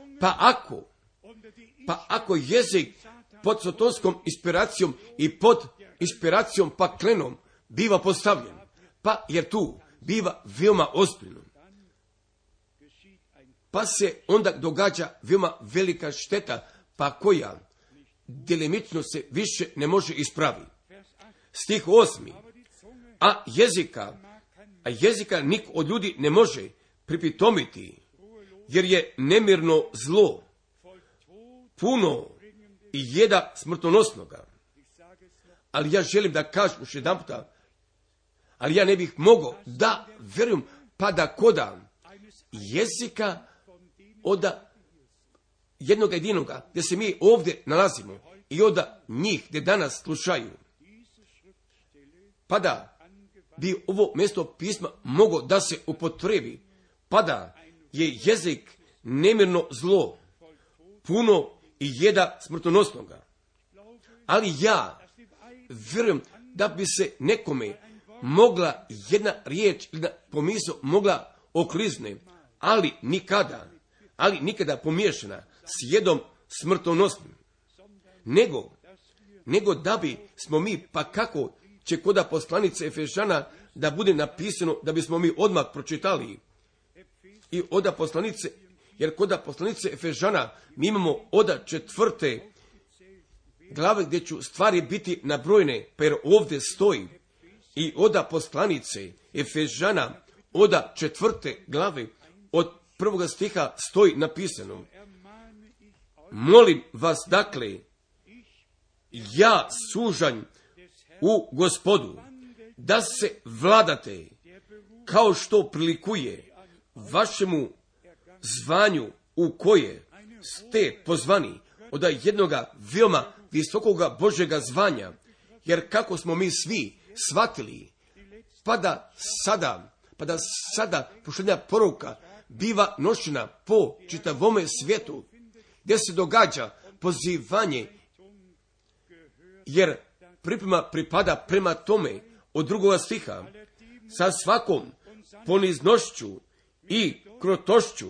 pa ako jezik pod satanskom inspiracijom i pod inspiracijom paklenom biva postavljen, pa jer tu biva veoma ozbiljno, pa se onda događa veoma velika šteta, pa koja delimično se više ne može ispraviti. Stih 8. A jezika niko od ljudi ne može pripitomiti, jer je nemirno zlo, puno i jeda smrtonosnoga. Ali ja želim da kažem još jedan puta, ali ja ne bih mogao da verujem pa da koda jezika od jednog jedinoga, gdje se mi ovdje nalazimo i od njih gdje danas slušaju, pa da bi ovo mjesto pisma moglo da se upotrebi, pa da je jezik nemirno zlo, puno i jeda smrtonosnoga. Ali ja vjerujem da bi se nekome mogla jedna riječ ili pomisao mogla oklizne, ali nikada pomiješana s jedom smrtonosnim. Nego da bi smo mi, pa kako će koda poslanice Efežana da bude napisano, da bismo mi odmah pročitali i oda poslanice, jer koda poslanice Efežana mi imamo oda 4. glave gdje ću stvari biti nabrojene, pa jer ovdje stoji i oda poslanice Efežana oda 4. glave od 1. stiha stoji napisano: molim vas dakle, ja sužanj u Gospodu, da se vladate kao što prilikuje vašemu zvanju u koje ste pozvani od jednoga veoma visokoga Božjega zvanja, jer kako smo mi svi shvatili, pa da sada poštenja poruka biva nošena po čitavome svijetu, gdje se događa pozivanje, jer priprema pripada prema tome od 2. stiha, sa svakom poniznošću i krotošću,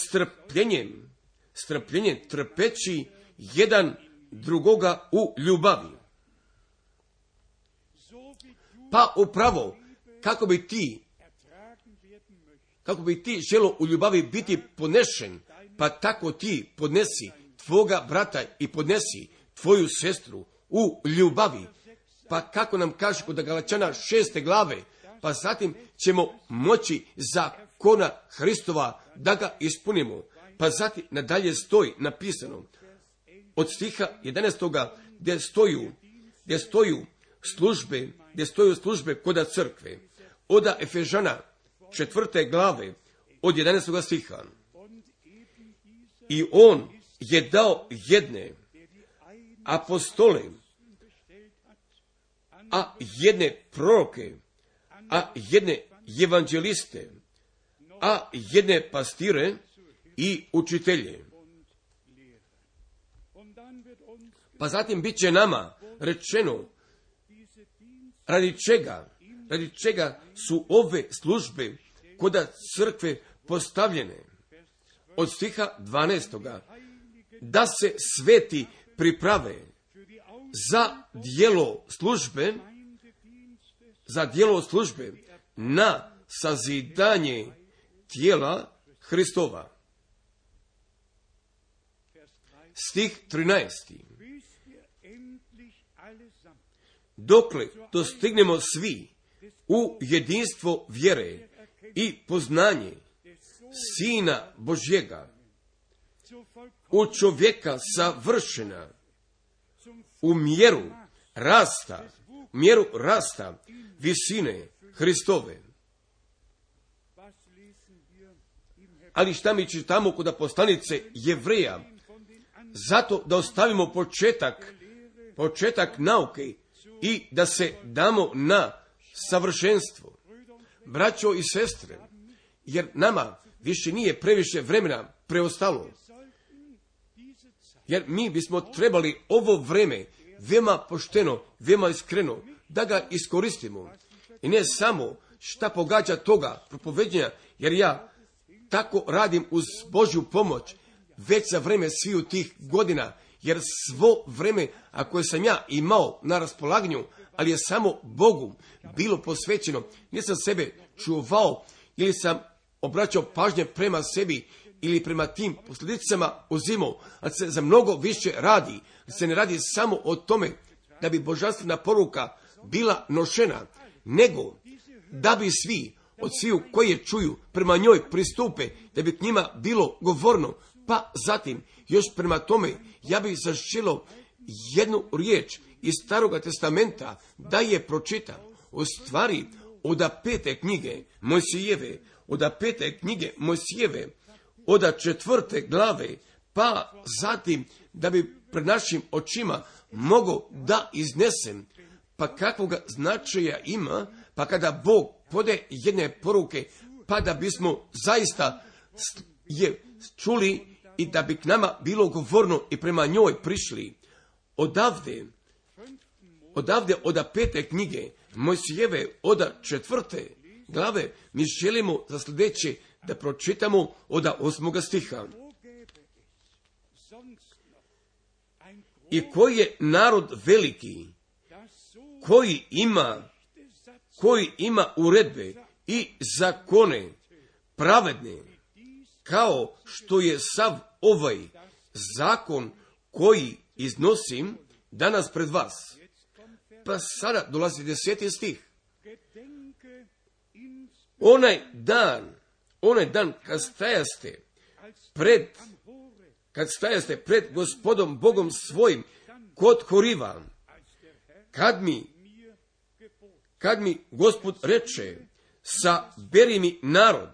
strpljenjem trpeći jedan drugoga u ljubavi. Pa upravo, kako bi ti želo u ljubavi biti podnešen, pa tako ti podnesi tvoga brata i podnesi tvoju sestru u ljubavi. pa kako nam kaže kod Galačana 6. glave, pa zatim ćemo moći zakona Hristova da ga ispunimo. Pa zatim nadalje stoji napisano od stiha 11. gdje stoju službe koda crkve. Oda Efežana 4. glave od 11. stiha. I on je dao jedne apostole, a jedne proroke, a jedne evanđeliste, a jedne pastire i učitelje. Pa zatim bit će nama rečeno radi čega su ove službe koda crkve postavljene. Od stiha 12. Da se sveti priprave za djelo službe na sazidanje tijela Hristova. Stih 13. Dokle dostignemo svi u jedinstvo vjere i poznanje Sina Božjega, u čovjeka savršena, u mjeru rasta visine Hristove. Ali šta mi čitamo kod poslanice Jevreja? Zato da ostavimo početak nauke i da se damo na savršenstvo. Braćo i sestre, jer nama više nije previše vremena preostalo. Jer mi bismo trebali ovo vreme veoma pošteno, veoma iskreno da ga iskoristimo. I ne samo šta pogađa toga propoveđenja, jer ja tako radim uz Božju pomoć već za vreme sviju tih godina, jer svo vreme, ako sam ja imao na raspolaganju, ali je samo Bogu bilo posvećeno, nisam sebe čuvao ili sam obraćao pažnje prema sebi ili prema tim posljedicama uzimao, a se za mnogo više radi. Se ne radi samo o tome da bi božanstvena poruka bila nošena, nego da bi svi od sviju koje čuju prema njoj pristupe, da bi k njima bilo govorno. Pa zatim, još prema tome, ja bih zaželio jednu riječ iz Staroga testamenta da je pročitam. U stvari, od 5. knjige Mojsijeve, od 4. glave, pa zatim da bi pred našim očima mogao da iznesem, pa kakvoga značaja ima, pa kada Bog pode jedne poruke, pa da bismo zaista je čuli i da bi k nama bilo govorno i prema njoj prišli. Odavde od 5. knjige Mojsijeve, od 4. glave, mi želimo za sljedeće da pročitamo od 8. stiha. I koji je narod veliki, koji ima uredbe i zakone pravedne, kao što je sav ovaj zakon koji iznosim danas pred vas. Pa sada dolazi 10. stih. Onaj dan kad stajaste pred Gospodom Bogom svojim kod Horiva, kad mi Gospod reče, saberi mi narod,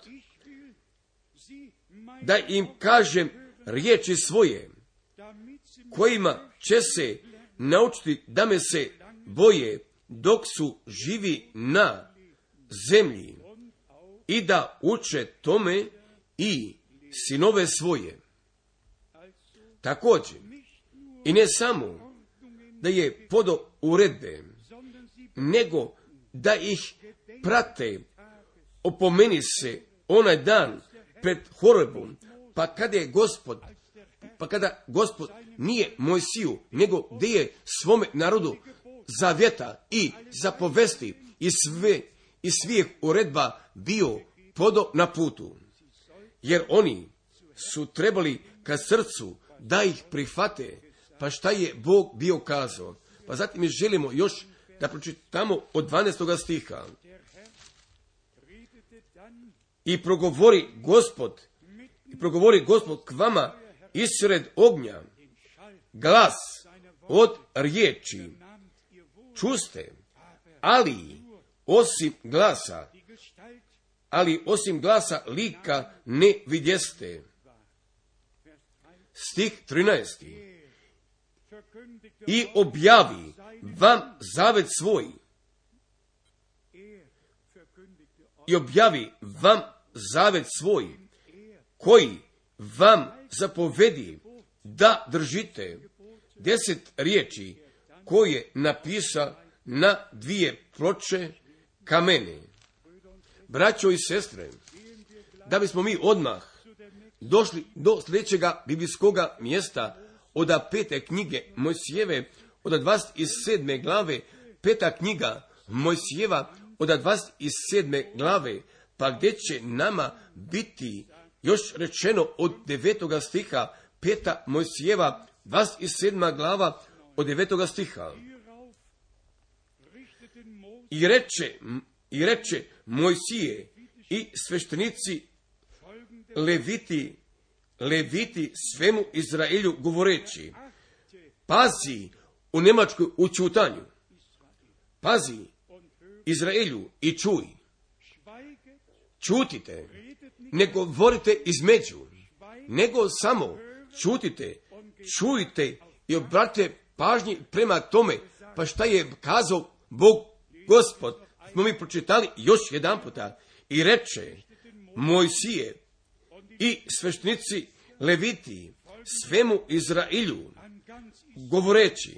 da im kažem riječi svoje, kojima će se naučiti da me se boje dok su živi na zemlji i da uče tome i sinove svoje. Također, i ne samo da je podo uredbe, nego da ih prate, opomeni se onaj dan pred Horebom, pa kada Gospod nije Mojsiju, nego gdje je svome narodu zavjeta i zapovesti i svih uredba bio podo na putu. Jer oni su trebali ka srcu da ih prihvate, pa šta je Bog bio kazao. Pa zatim mi želimo još da pročitamo od 12. stiha. I progovori Gospod k vama isred ognja, glas od riječi čuste, ali osim glasa lika ne vidjeste. Stih 13. I objavi vam zavet svoj. I objavi vam zavet svoj, koji vam zapovedi da držite 10 riječi koje napisa na 2 ploče kamene. Braćo i sestre, da bismo mi odmah došli do sljedećega biblijskoga mjesta od 5. knjige Mojsijeve, od 27. glave, 5. knjiga Mojsijeva, od 27. glave, pa gdje će nama biti još rečeno od 9. stiha, 5. Mojsijeva, 27. glava, od 9. stiha. I reče Mojsije i sveštenici Leviti svemu Izraelju govoreći, pazi u Njemačkoj u čutanju, pazi Izraelju i čuj. Čutite, ne govorite između, nego samo čutite, čujte i obratite pažnji prema tome, pa šta je kazao Bog Gospod. Smo mi pročitali još jedan puta. I reče Mojsije i sveštenici Leviti svemu Izraelju govoreći,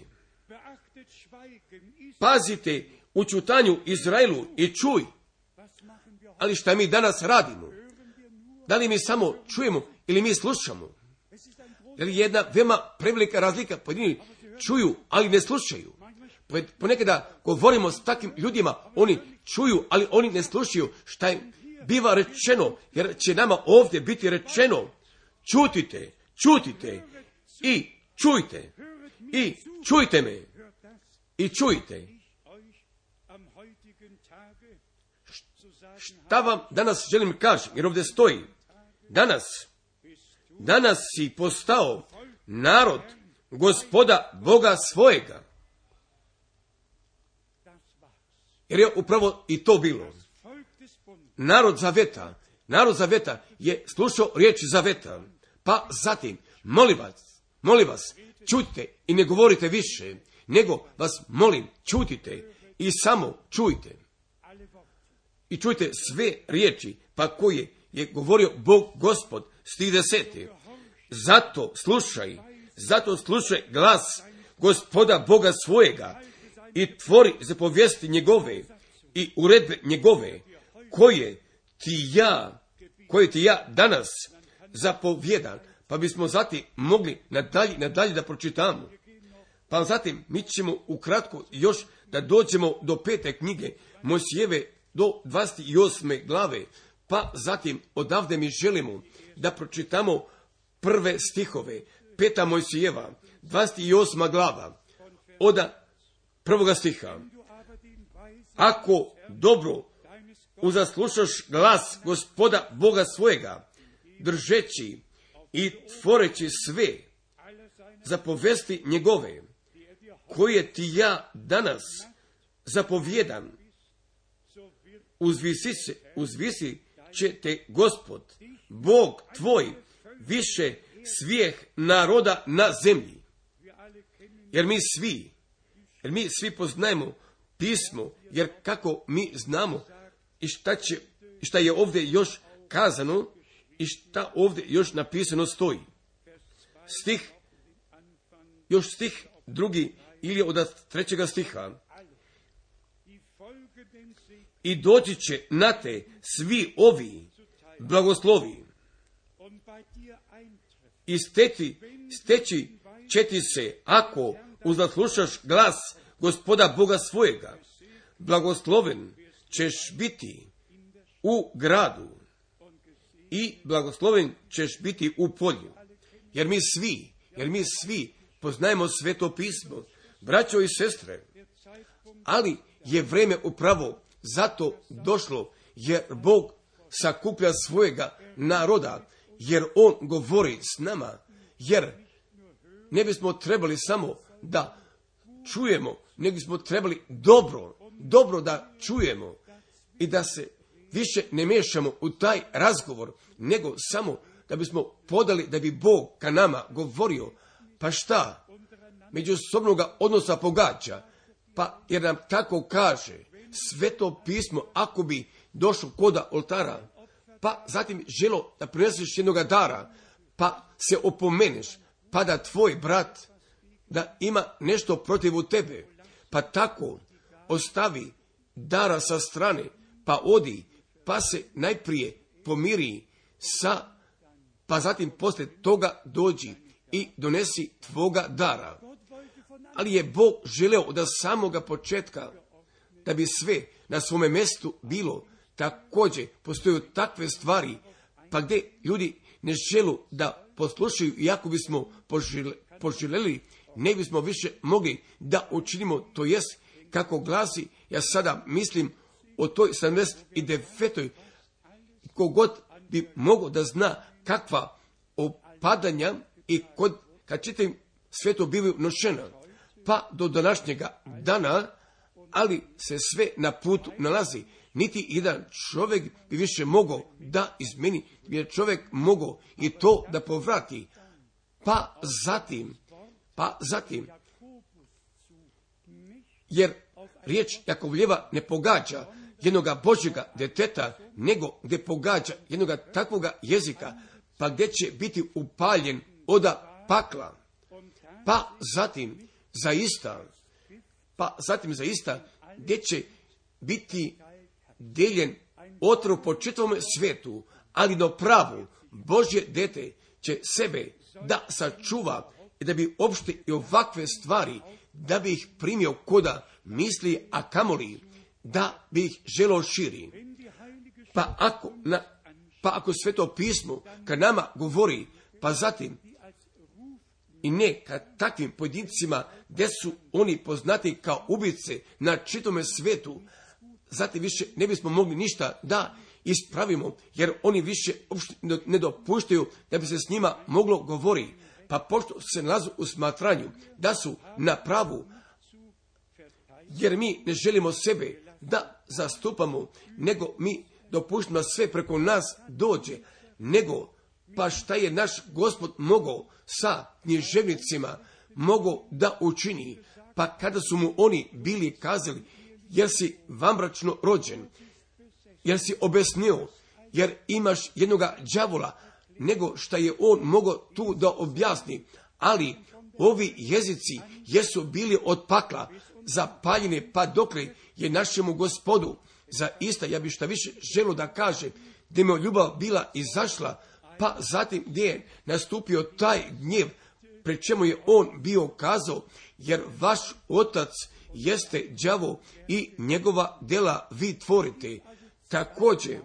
pazite u čutanju Izraelu i čuj. Ali šta mi danas radimo? Da li mi samo čujemo ili mi slušamo? Jer je jedna veoma prevelika razlika. Pojedini čuju, ali ne slušaju. Ponekada govorimo s takvim ljudima, oni čuju, ali oni ne slušaju šta im biva rečeno, jer će nama ovdje biti rečeno, čutite i čujte i čujte me i čujte. Šta vam danas želim kažem, jer ovdje stoji, danas si postao narod Gospoda Boga svojega. Jer je upravo i to bilo. Narod zaveta je slušao riječ zaveta. Pa zatim, molim vas, čujte i ne govorite više, nego vas molim, čutite i samo čujte. I čujte sve riječi, pa koje je govorio Bog Gospod, stih 10. Zato slušaj glas Gospoda Boga svojega i tvori zapovijesti njegove i uredbe njegove, koje ti ja danas zapovjedam. Pa bismo zatim mogli nadalje da pročitamo. Pa zatim mi ćemo ukratko još da dođemo do 5. knjige Mojsijeve, do 28. glave, pa zatim odavde mi želimo da pročitamo prve stihove, 5. Mojsijeva, 28. glava, od 1. stiha. Ako dobro uzaslušaš glas Gospoda Boga svojega, držeći i tvoreći sve zapovesti njegove, koje ti ja danas zapovjedam, uzvisi će te Gospod, Bog tvoj, više svih naroda na zemlji. Jer mi svi poznajemo pismo, jer kako mi znamo i šta je ovdje još kazano i šta ovdje još napisano stoji. Stih 2. ili od 3. stiha. I doći će na te svi ovi blagoslovi i steći će ti se, ako uzaslušaš glas Gospoda Boga svojega. Blagosloven ćeš biti u gradu i blagosloven ćeš biti u polju. Jer mi svi poznajemo Sveto pismo. Braćo i sestre, ali je vreme upravo zato došlo, jer Bog sakuplja svojega naroda, jer On govori s nama, jer ne bismo trebali samo da čujemo, nego bismo trebali dobro da čujemo i da se više ne miješamo u taj razgovor, nego samo da bismo podali da bi Bog ka nama govorio. Pa šta? Međusobnoga odnosa pogađa. Pa jer nam tako kaže Sveto pismo, ako bi došlo koda oltara, pa zatim želo da prineseš jednoga dara, pa se opomeneš, pa da tvoj brat da ima nešto protiv tebe, pa tako ostavi dara sa strane, pa odi, pa se najprije pomiri pa zatim poslije toga dođi i donesi tvoga dara. Ali je Bog želeo od samoga početka da bi sve na svome mjestu bilo. Također postoje takve stvari pa gdje ljudi ne želu da poslušaju, iako bismo poželjeli, ne bismo više mogli da učinimo, to jest kako glasi, ja sada mislim o toj 79. Kogod bi mogao da zna kakva opadanja i kad čitam sveto bivaju nošena, pa do današnjega dana, ali se sve na putu nalazi. Niti jedan čovjek bi više mogao da izmeni, jer čovjek mogao i to da povrati. Pa zatim, jer riječ Jakovljeva ne pogađa jednoga Božjega djeteta, nego gdje pogađa jednoga takvoga jezika, pa gdje će biti upaljen oda pakla. Pa zatim zaista, gdje će biti deljen otrov po čitavom svijetu, ali do pravu Božje dete će sebe da sačuva i da bi opšte i ovakve stvari, da bi ih primio koda misli, a kamoli da bi ih želeo širi. Pa ako sveto pismo kad nama govori, pa zatim i ne kad takvim pojedincima gdje su oni poznati kao ubice na čitome svijetu, zatim više ne bismo mogli ništa da ispravimo, jer oni više ne dopuštaju da bi se s njima moglo govori. Pa pošto se nalazu u smatranju da su na pravu, jer mi ne želimo sebe da zastupamo, nego mi dopuštamo sve preko nas dođe, nego pa šta je naš Gospod mogao sa književnicima mogao da učini, pa kada su mu oni bili kazali, jer si vanbračno rođen, jer si obesnio, jer imaš jednoga đavola, nego šta je on mogao tu da objasni, ali ovi jezici jesu bili od pakla zapaljeni, pa dokle je našemu Gospodu zaista, ja bi šta više želio da kaže, gdje mu ljubav bila izašla, pa zatim gdje je nastupio taj gnjev, pri čemu je on bio kazao, jer vaš otac jeste đavo i njegova dela vi tvorite. Također,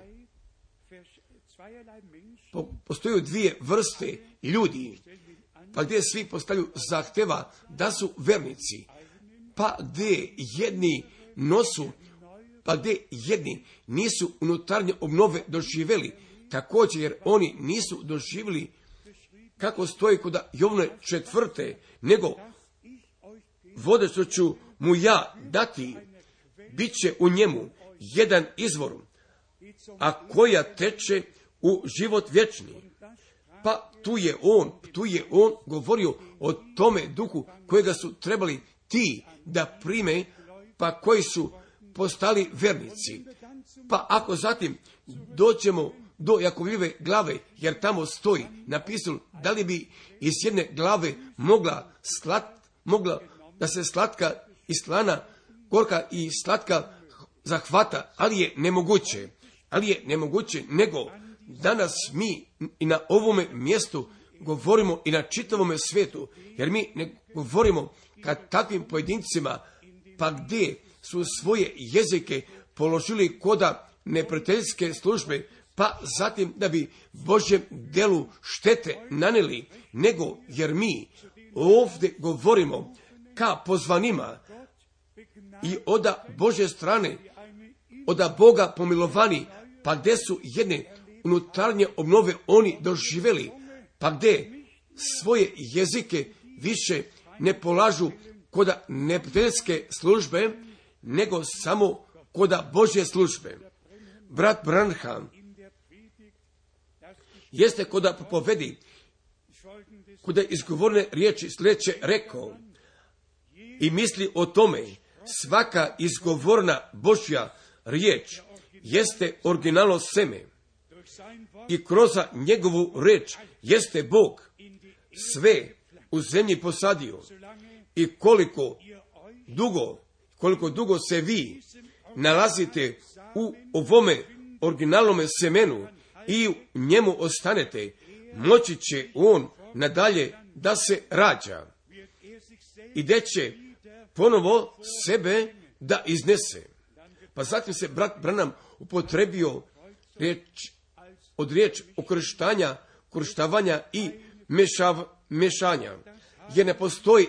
postoje dvije vrste ljudi, pa gdje svi postavljaju zahteva da su vernici, pa gdje jedni pa gdje jedni nisu unutarnje obnove doživjeli, također jer oni nisu doživjeli kako stoji kod Jovne 4, nego vode što ću mu ja dati, bit će u njemu jedan izvor, a koja teče u život vječni. Pa tu je on govorio o tome duhu kojega su trebali ti da prime, pa koji su postali vernici. Pa ako zatim dođemo do Jakovljeve glave, jer tamo stoji napisano da li bi iz jedne glave mogla da se slatka i slana, gorka i slatka zahvata, ali je nemoguće, nego danas mi i na ovome mjestu govorimo i na čitavome svijetu, jer mi ne govorimo kad takvim pojedincima, pa gdje su svoje jezike položili koda neprijateljske službe, pa zatim da bi Božjem delu štete naneli, nego jer mi ovdje govorimo ka pozvanima, i oda Božje strane, oda Boga pomilovani, pa gdje su jedne unutarnje obnove oni doživjeli, pa gdje svoje jezike više ne polažu koda neprijateljske službe, nego samo koda Božje službe. Brat Branham jeste koda propovedi, koda izgovorne riječi sljedeće rekao i misli o tome, svaka izgovorna Božja riječ jeste originalno seme i kroz njegovu riječ jeste Bog sve u zemlji posadio. I koliko dugo se vi nalazite u ovome originalnome semenu i u njemu ostanete, moći će on nadalje da se rađa i da će ponovo sebe da iznese. Pa zatim se brat Branham upotrebio riječ ukrštavanja i mešanja, jer ne postoji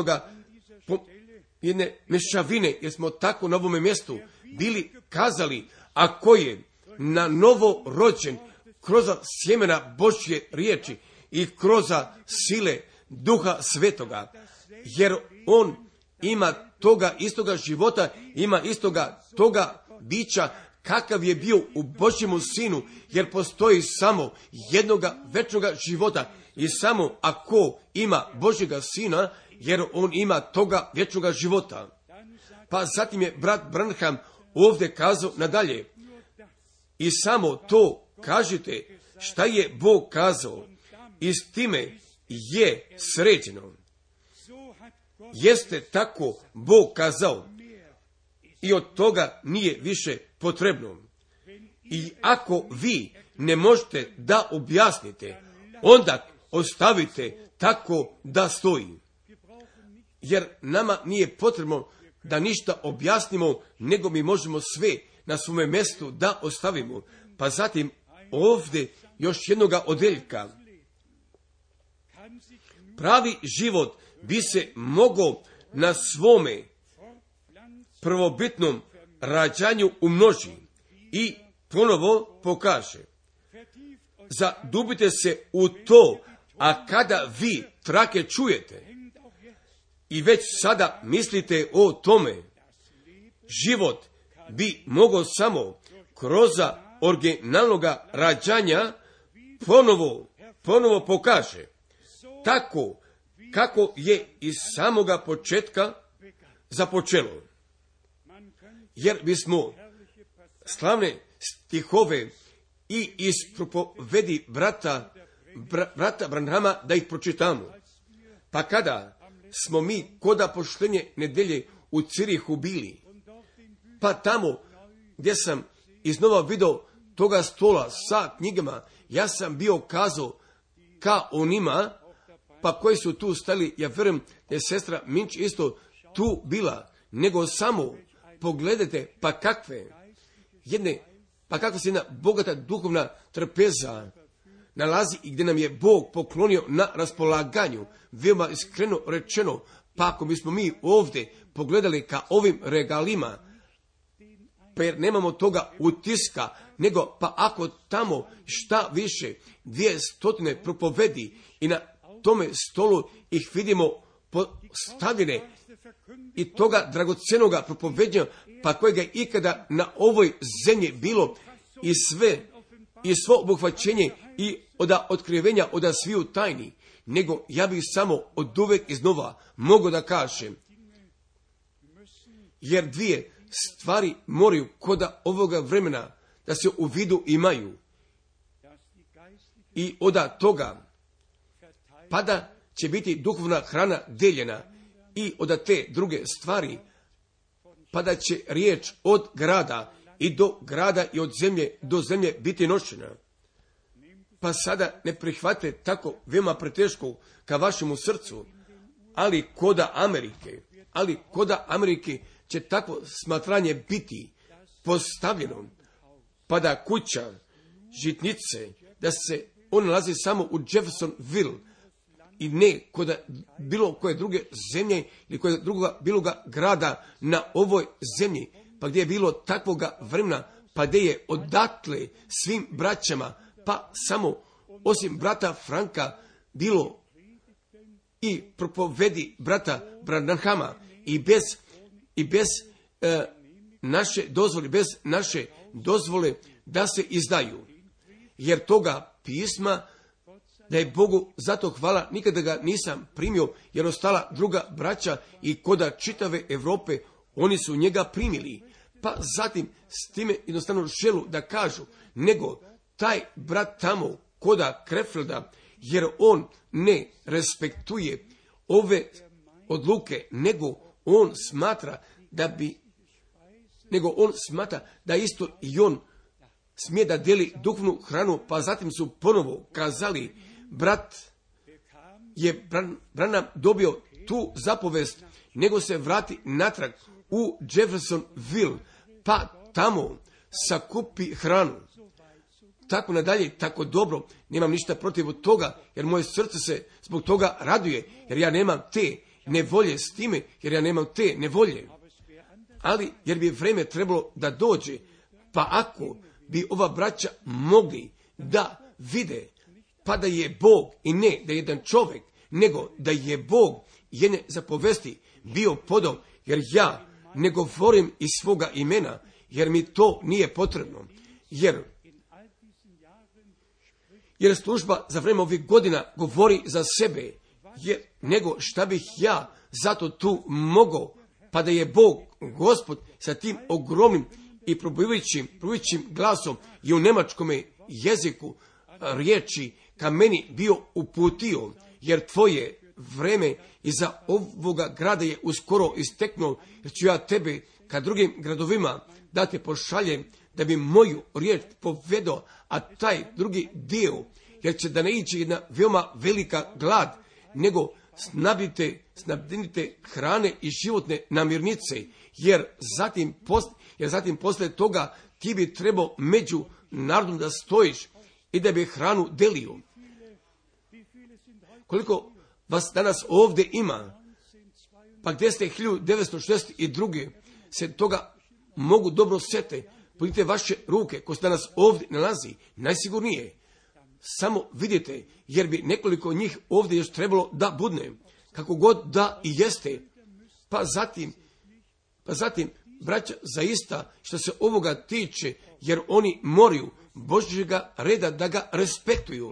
jedne mešavine, jer smo tako na ovome mjestu bili kazali, ako je na novo rođen kroz sjemena Božje riječi i kroz sile Duha Svetoga, jer on ima toga istoga života, ima istoga toga bića kakav je bio u Božjemu sinu, jer postoji samo jednoga večnoga života i samo ako ima Božjega sina, jer on ima toga vječnoga života. Pa zatim je brat Branham ovdje kazao nadalje, i samo to kažite šta je Bog kazao i s time je sređeno. Jeste tako Bog kazao i od toga nije više potrebno. I ako vi ne možete da objasnite, onda ostavite tako da stoji. Jer nama nije potrebno da ništa objasnimo, nego mi možemo sve na svome mjestu da ostavimo. Pa zatim ovdje još jednoga odjeljka. Pravi život bi se mogao na svome prvobitnom rađanju umnoži i ponovo pokaže. Zadubite se u to, a kada vi trake čujete i već sada mislite o tome, život bi mogao samo kroz originalnoga rađanja ponovo pokaže. Tako kako je iz samoga početka započelo. Jer bismo slavne stihove i iz propovedi brata Branhama da ih pročitamo. Pa kada smo mi koda poštenje nedelje u Cirihu bili, pa tamo gdje sam iznova vidio toga stola sa knjigama, ja sam bio kazao ka onima, pa koji su tu stali, ja vjerujem da je sestra Minč isto tu bila, nego samo pogledajte pa kakva se jedna bogata duhovna trpeza nalazi i gdje nam je Bog poklonio na raspolaganju, veoma iskreno rečeno. Pa ako bismo mi ovdje pogledali ka ovim regalima, pa jer nemamo toga utiska, nego pa ako tamo šta više 200 propovedi i na tome stolu ih vidimo postavljene i toga dragocenoga propovednja, pa kojega je ikada na ovoj zemlji bilo i svo obuhvaćenje i od otkrivenja od sviju tajni, nego ja bih samo od uvek iznova mogu da kažem, jer dvije stvari moraju koda ovoga vremena da se u vidu imaju i od toga pada će biti duhovna hrana deljena i od te druge stvari pada će riječ od grada i do grada i od zemlje do zemlje biti nošena. Pa sada ne prihvate tako veoma preteško ka vašemu srcu, ali koda Amerike će tako smatranje biti postavljeno, pa da kuća žitnice, da se on nalazi samo u Jeffersonville i ne kod bilo koje druge zemlje ili kod biloga grada na ovoj zemlji, pa gdje je bilo takvoga vremena, pa gdje je odatle svim braćama, pa samo osim brata Franka bilo i propovedi brata Branhama i bez naše dozvole da se izdaju. Jer toga pisma, da je Bogu zato hvala, nikada ga nisam primio, jer ostala druga braća i koda čitave Europe, oni su njega primili. Pa zatim s time jednostavno želu da kažu, nego taj brat tamo koda Krefelda, jer on ne respektuje ove odluke, nego on smatra da isto i on smije da deli duhovnu hranu, pa zatim su ponovo kazali, brat je Branham dobio tu zapovest, nego se vrati natrag u Jeffersonville, pa tamo sakupi hranu. Tako nadalje, tako dobro, nemam ništa protiv od toga, jer moje srce se zbog toga raduje, jer ja nemam te nevolje s time, jer ja nemam te nevolje. Ali, jer bi vreme trebalo da dođe, pa ako bi ova braća mogli da vide, pa da je Bog, i ne da je jedan čovjek, nego da je Bog jedne zapovesti bio podom, jer ja ne govorim iz svoga imena, jer mi to nije potrebno, jer služba za vreme ovih godina govori za sebe, nego šta bih ja zato tu mogao, pa da je Bog, Gospod, sa tim ogromnim i probujućim glasom i u njemačkome jeziku riječi ka meni bio uputio, jer tvoje vreme iza ovoga grada je uskoro isteknuo, jer ću ja tebe ka drugim gradovima da te pošaljem, da bi moju riječ povedao, a taj drugi dio, jer će da ne ići jedna veoma velika glad, nego snabdinite hrane i životne namirnice, jer zatim posle toga ti bi trebao među narodom da stojiš i da bi hranu delio. Koliko vas danas ovdje ima, pa gdje ste 1962. se toga mogu dobro sete, podite vaše ruke ko se danas ovdje nalazi, najsigurnije. Samo vidite, jer bi nekoliko njih ovdje još trebalo da budne, kako god da i jeste. Pa zatim, braća, zaista što se ovoga tiče, jer oni moraju Božjega reda da ga respektuju.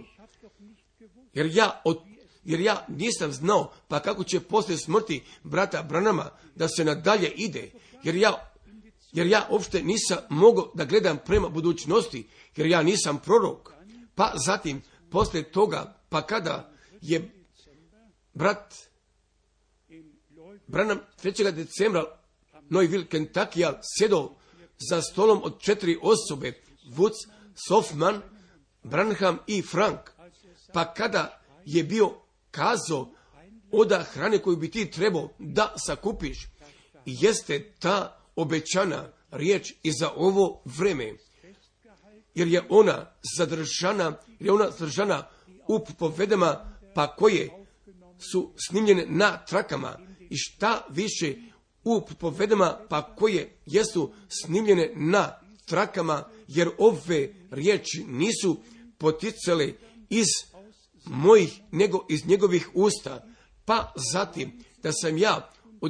Jer ja nisam znao, pa kako će poslije smrti brata Branhama da se nadalje ide, jer ja uopšte nisam mogao da gledam prema budućnosti, jer ja nisam prorok. Pa zatim, poslije toga, pa kada je brat Branham 3. decembra Louisville, Kentucky, sjedao za stolom od 4 osobe, Woods, Softman, Branham i Frank, pa kada je bio kazao oda hrane koju bi ti trebao da sakupiš, jeste ta obećana riječ i za ovo vreme, jer je ona zadržana u povedama, pa koje su snimljene na trakama, i šta više u povedama, pa koje jesu snimljene na trakama, jer ove riječi nisu poticale iz mojih, nego iz njegovih usta. Pa zatim, da sam ja od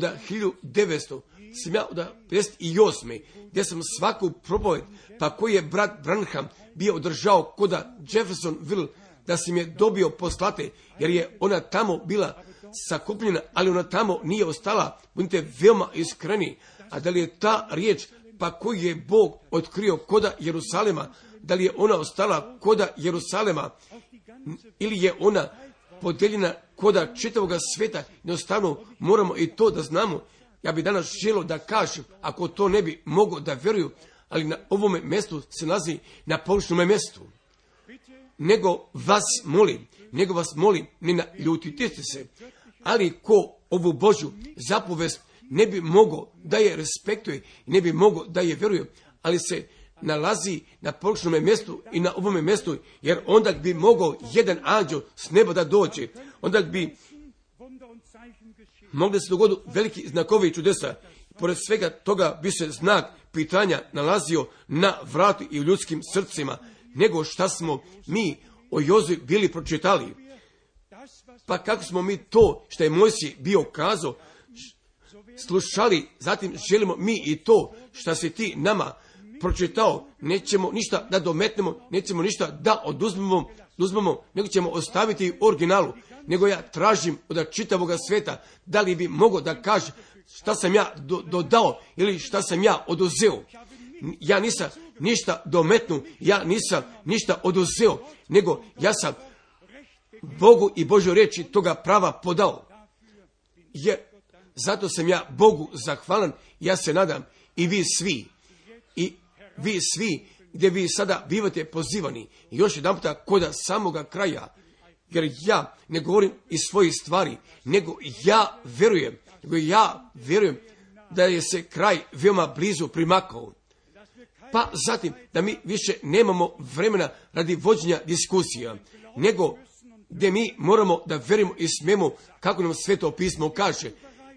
1958. gdje sam svaku propoved, pa koji je brat Branham bio održao koda Jeffersonville, da sam je dobio poslate, jer je ona tamo bila sakupljena, ali ona tamo nije ostala, budite veoma iskreni. A da li je ta riječ, pa koju je Bog otkrio koda Jerusalema, da li je ona ostala koda Jerusalema, ili je ona podijeljena koda čitavoga svijeta, jednostavno moramo i to da znamo. Ja bi danas želio da kažem, ako to ne bi mogao da vjeruju, ali na ovome mjestu se nalazi na pogrešnom mjestu. Nego vas molim, ne naljutite se, ali ko ovu Božju zapovest ne bi mogao da je respektuje, ne bi mogao da je vjeruje, ali se nalazi na pogrešnom mjestu i na ovome mjestu, jer onda bi mogao jedan anđel s neba da dođe, onda bi mogli se dogoditi veliki znakovi čudesa. Pored svega toga bi se znak pitanja nalazio na vratu i u ljudskim srcima, nego šta smo mi o Jozuji bili pročitali. Pa kako smo mi to što je Mojsije bio kazao slušali, zatim želimo mi i to što si ti nama pročitao, nećemo ništa da dometnemo, nećemo ništa da oduzmemo, nego ćemo ostaviti u originalu. Nego ja tražim od čitavoga sveta da li bi mogao da kaže šta sam ja dodao ili šta sam ja oduzeo. Ja nisam ništa dometnu, ja nisam ništa oduzeo, nego ja sam Bogu i Božoj riječi toga prava podao. Jer zato sam ja Bogu zahvalan, ja se nadam i vi svi, gdje vi sada bivate pozivani. I još jedan puta kod samoga kraja, jer ja ne govorim iz svojih stvari, nego ja vjerujem da je se kraj veoma blizu primakao. Pa zatim da mi više nemamo vremena radi vođenja diskusija, nego gdje mi moramo da vjerujemo i smijemo kako nam Sveto pismo kaže.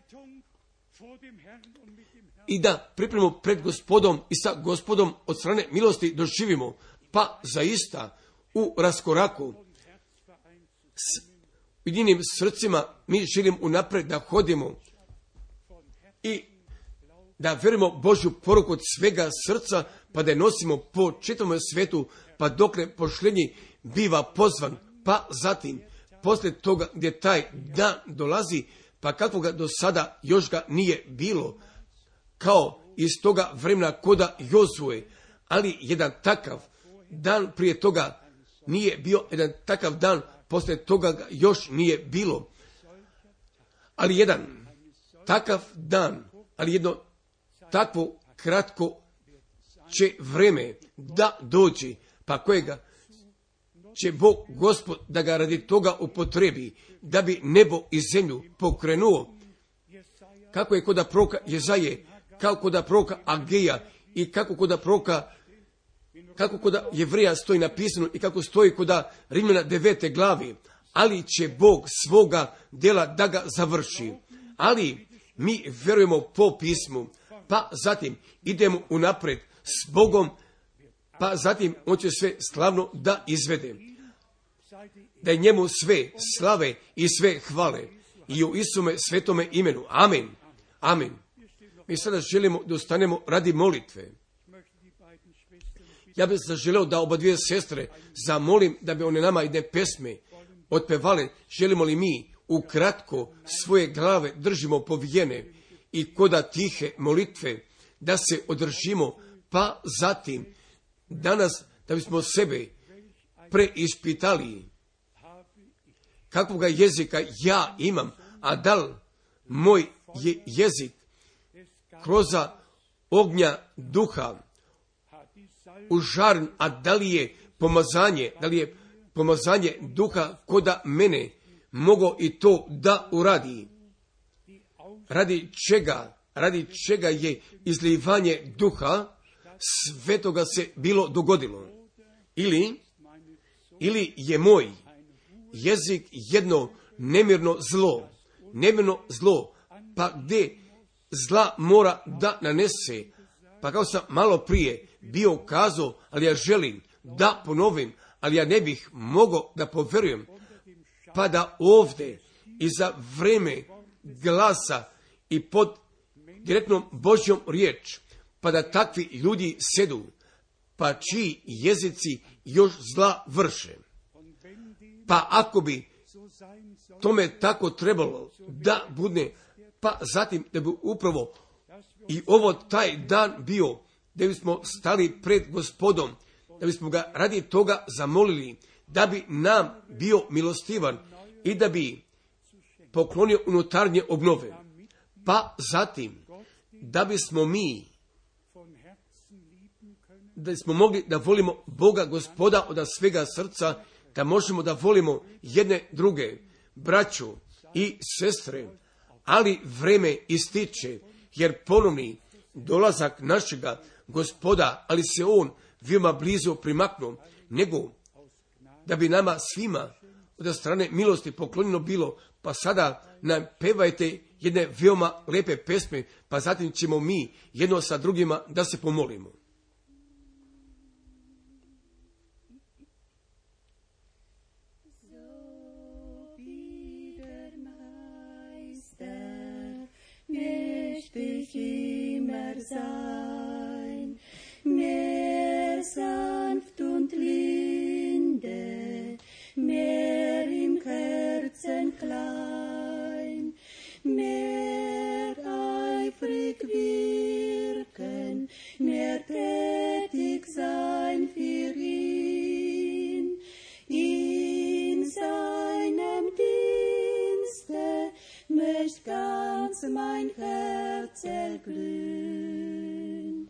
I da pripremimo pred Gospodom i sa Gospodom od strane milosti doživimo, pa zaista u raskoraku s jedinim srcima mi želimo unaprijed da hodimo i da vjerujemo Božju poruku od svega srca, pa da je nosimo po čitavom svetu, pa dokle posljednji biva pozvan, pa zatim poslije toga gdje taj dan dolazi, pa kakvoga do sada još ga nije bilo, kao iz toga vremena koda Jozue, ali jedan takav dan prije toga nije bio, jedan takav dan poslije toga ga još nije bilo. Ali jedan takav dan, ali jedno takvo kratko će vreme da dođe, pa kojega će Bog Gospod da ga radi toga upotrebi, da bi nebo i zemlju pokrenuo. Kako je kod proroka Jezaje, kako kod proroka Ageja i kako kod Jevreja stoji napisano i kako stoji kod Rimljana 9. glavi, ali će Bog svoga djela da ga završi. Ali mi vjerujemo po pismu, pa zatim idemo unaprijed s Bogom, pa zatim on će sve slavno da izvede. Da je njemu sve slave i sve hvale i u Isume svetome imenu. Amen. Amen. Mi sada želimo da ustanemo radi molitve. Ja bih zaželeo da oba dvije sestre zamolim da bi one nama jedne pesme otpevale. Želimo li mi ukratko svoje glave držimo povijene i koda tihe molitve da se održimo, pa zatim danas da bismo sebe preispitali kakvoga jezika ja imam, a da li moj je jezik kroz ognja duha užaren, a da li je pomazanje duha koda mene mogo i to da uradi. Radi čega je izlivanje duha svetoga se bilo dogodilo. Ili je moj jezik jedno nemirno zlo, pa gdje zla mora da nanese. Pa kao sam malo prije bio kazao, ali ja želim da ponovim, ali ja ne bih mogao da povjerujem, pa da ovdje i za vreme glasa i pod direktnom Božjom riječ, pa da takvi ljudi sedu, pa čiji jezici još zla vrše. Pa ako bi tome tako trebalo da bude, pa zatim da bi upravo i ovo taj dan bio, da bismo stali pred Gospodom, da bismo ga radi toga zamolili, da bi nam bio milostivan i da bi poklonio unutarnje obnove. Pa zatim, da bismo mi, da smo mogli da volimo Boga Gospoda od svega srca, da možemo da volimo jedne druge, braću i sestre, ali vreme ističe, jer ponovni dolazak našega Gospoda, ali se on veoma blizu primaknuo, nego da bi nama svima od strane milosti poklonjeno bilo, pa sada nam pevajte jedne veoma lepe pesme, pa zatim ćemo mi jedno sa drugima da se pomolimo.
Sein, mehr sanft und linde, mehr im Herzen klein, mehr eifrig wirken, mehr tätig sein für ihn. In seinem Dienste möcht ganz mein Herz erglühen.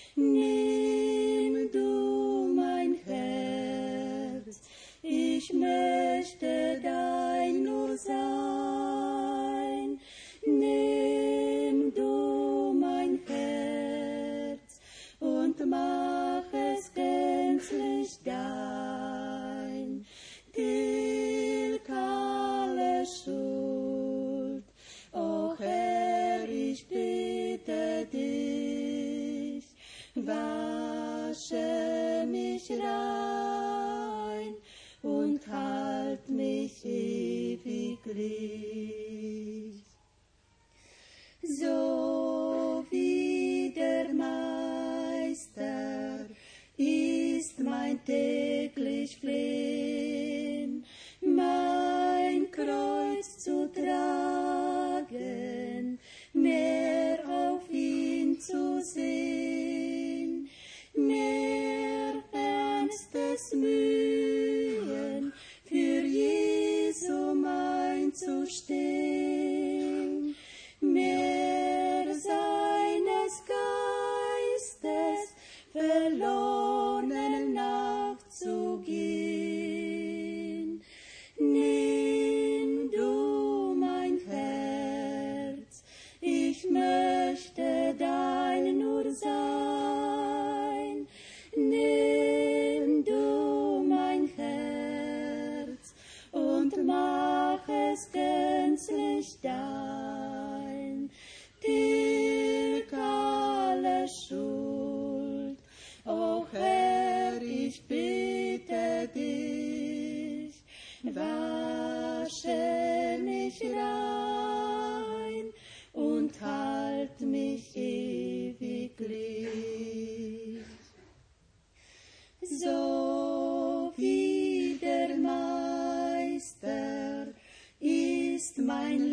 Nimm du mein Herz, ich möchte dein nur sein. Nimm du mein Herz und mach es gänzlich dein. Tilg alle Schuld, o Herr, ich bitte dich, wasche mich rein und halt mich ewiglich. So wie der Meister ist mein täglich Flehen, mein Kreuz zu tragen, mehr auf ihn zu sehen, mehr ernstes Mühen für Jesum einzustehen, mehr seines Geistes verloren nachzugehen. Nimm du mein Herz, ich möchte dein nur sein. Nimm du mein Herz und mach es gänzlich dein. Tilg alle Schuld, o Herr, ich bitte dich, wasche mich rein und halt mich ewiglich. So wie der Meister ist mein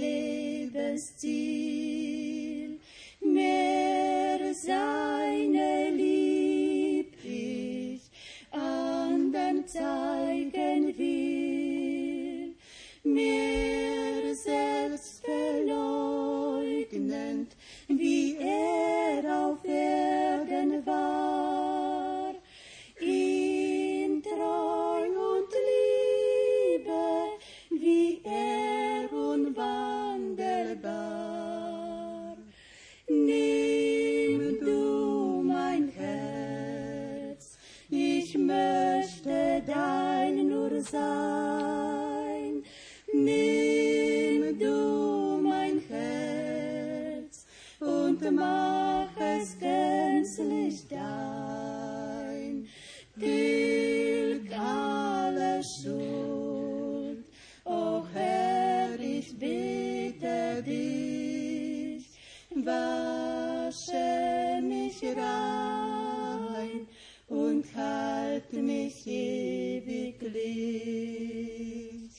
Lebensziel, mehr seine Lieb ich andern zeigen will, mehr selbstverleugnend, wie er auf Erden war, in Treu und Liebe, wie er unwandelbar. Nimm du mein Herz, ich möchte dein nur sein. Nimm du mein Herz und mach es gänzlich dein. Tilg alle Schuld, o Herr, ich bitte dich, wasche mich rein und halt mich ewiglich.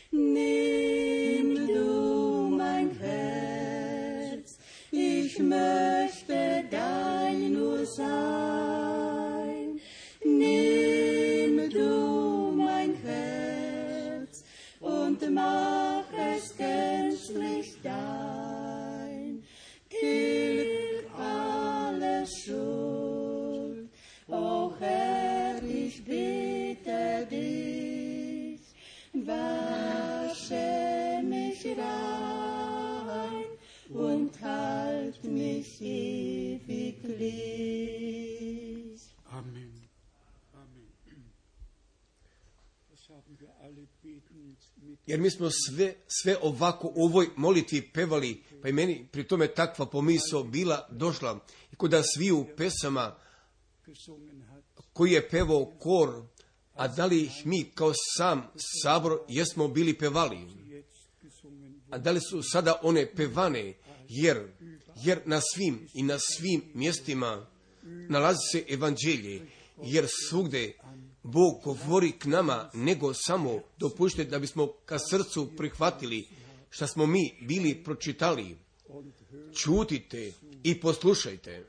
Nimm du mein Herz, ich möchte dein nur sein. Nimm du mein Herz und mach es gänzlich dein. Tilg alle Schuld, o Herr, ich bitte
Jer mi smo sve ovako u ovoj molitvi pevali, pa i meni pri tome takva pomisao bila došla. I kod sviju pesama koji je pevao kor, a da li ih mi kao sam sabor jesmo bili pevali? A da li su sada one pevane? Jer na svim mjestima nalazi se evanđelje, jer svugde Bog govori k nama, nego samo dopušte da bismo ka srcu prihvatili šta smo mi bili pročitali. Čutite i poslušajte.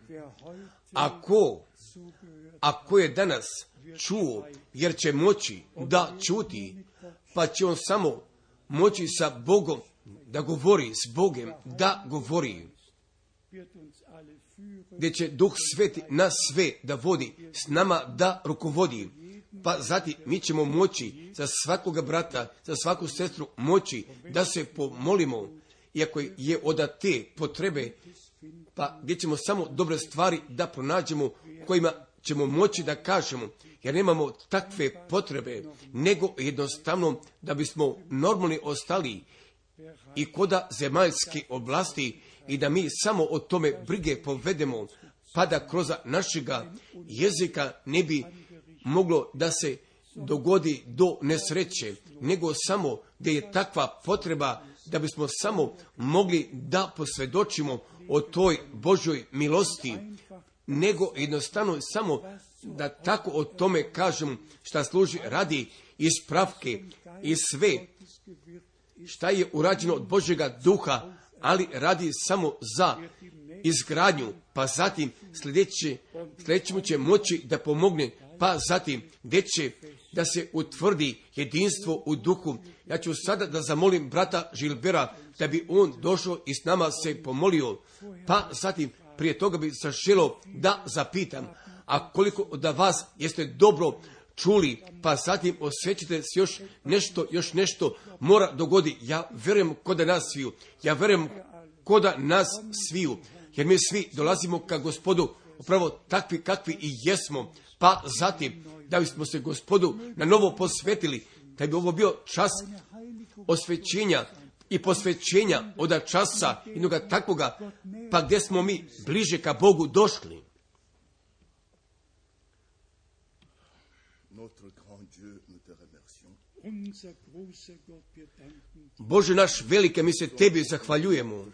Ako je danas čuo, jer će moći da čuti, pa će on samo moći sa Bogom da govori, s Bogom da govori, gdje će Duh Sveti nas sve da vodi, s nama da rukovodi. Pa zatim mi ćemo moći za svakoga brata, za svaku sestru moći da se pomolimo, iako je od te potrebe, pa gdje ćemo samo dobre stvari da pronađemo, kojima ćemo moći da kažemo, jer nemamo takve potrebe, nego jednostavno da bismo normalni ostali i koda zemaljske oblasti i da mi samo o tome brige povedemo, pa da kroz našega jezika ne bi moglo da se dogodi do nesreće, nego samo gdje je takva potreba da bismo samo mogli da posvjedočimo o toj Božoj milosti, nego jednostavno samo da tako o tome kažem šta služi radi ispravke i sve šta je urađeno od Božjega duha, ali radi samo za izgradnju, pa zatim sljedećemu će moći da pomogne, pa zatim gdje će da se utvrdi jedinstvo u duhu. Ja ću sada da zamolim brata Žilbera da bi on došao i s nama se pomolio, pa zatim prije toga bi zaželio da zapitam, a koliko od vas jeste dobro čuli, pa zatim osjećate se još nešto mora dogodi. Ja vjerujem koda nas sviju, jer mi svi dolazimo ka Gospodu upravo takvi kakvi i jesmo, pa zatim da bismo se Gospodu na novo posvetili, da bi ovo bio čas osvećenja i posvećenja od časa jednoga takvoga, pa gdje smo mi bliže ka Bogu došli. Bože naš velike, mi se Tebi zahvaljujemo,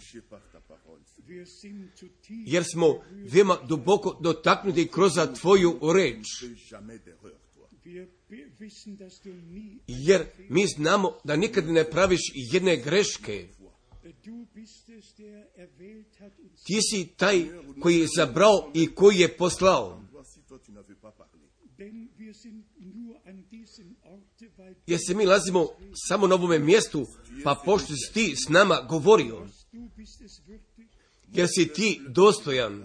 jer smo veoma duboko dotaknuti kroz Tvoju reč. Jer mi znamo da nikad ne praviš jedne greške. Ti si taj koji je zabrao i koji je poslao. Jer se mi nalazimo samo na ovome mjestu, pa pošto si ti s nama govorio, jer si ti dostojan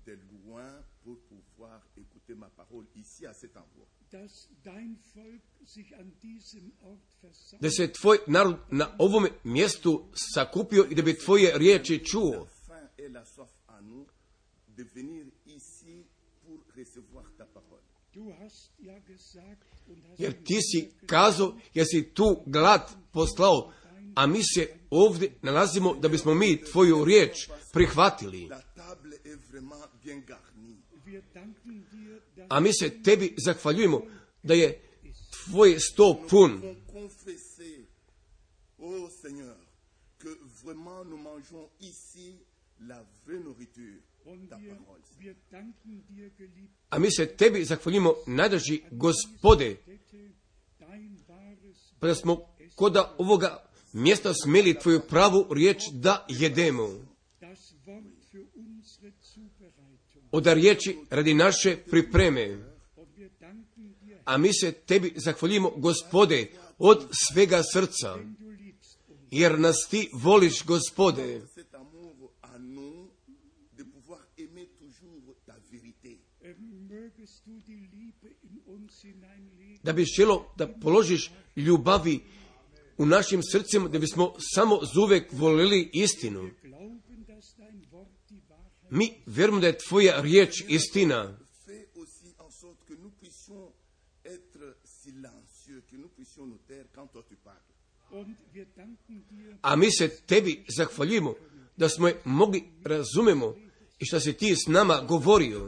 da se tvoj narod na ovom mjestu sakupio i da bi tvoje riječi čuo. Jer ti si kazao, jer si tu glad poslao, a mi se ovdje nalazimo da bismo mi tvoju riječ prihvatili. A mi se tebi zahvaljujemo da je tvoj sto pun. A mi se tebi zahvaljujemo, najdraži Gospode, pa da smo koda ovoga mjesta smeli tvoju pravu riječ da jedemo. Od riječi radi naše pripreme. A mi se tebi zahvaljujemo, Gospode, od svega srca, jer nas ti voliš, Gospode. Da bi želo da položiš ljubavi u našim srcima, da bismo samo zuvek volili istinu. Mi vjerujemo da je tvoja riječ istina. A mi se tebi zahvaljujemo da smo je mogli razumemo i što si ti s nama govorio.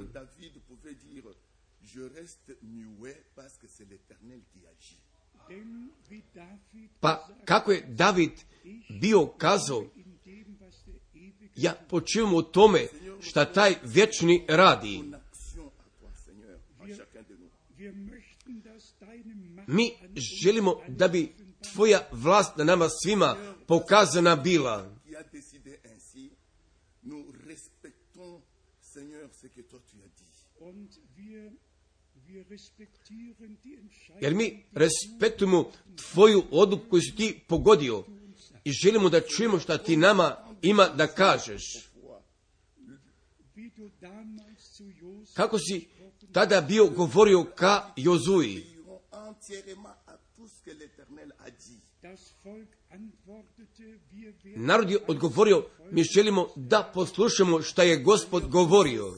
Pa kako je David bio kazao, ja počivam u tome šta taj vječni radi. Mi želimo da bi tvoja vlast na nama svima pokazana bila. Jer mi respektujemo tvoju odluku koju si ti pogodio i želimo da čujemo šta ti nama ima da kažeš. Kako si tada bio govorio ka Jozuji? Narod je odgovorio, mi želimo da poslušamo šta je Gospod govorio.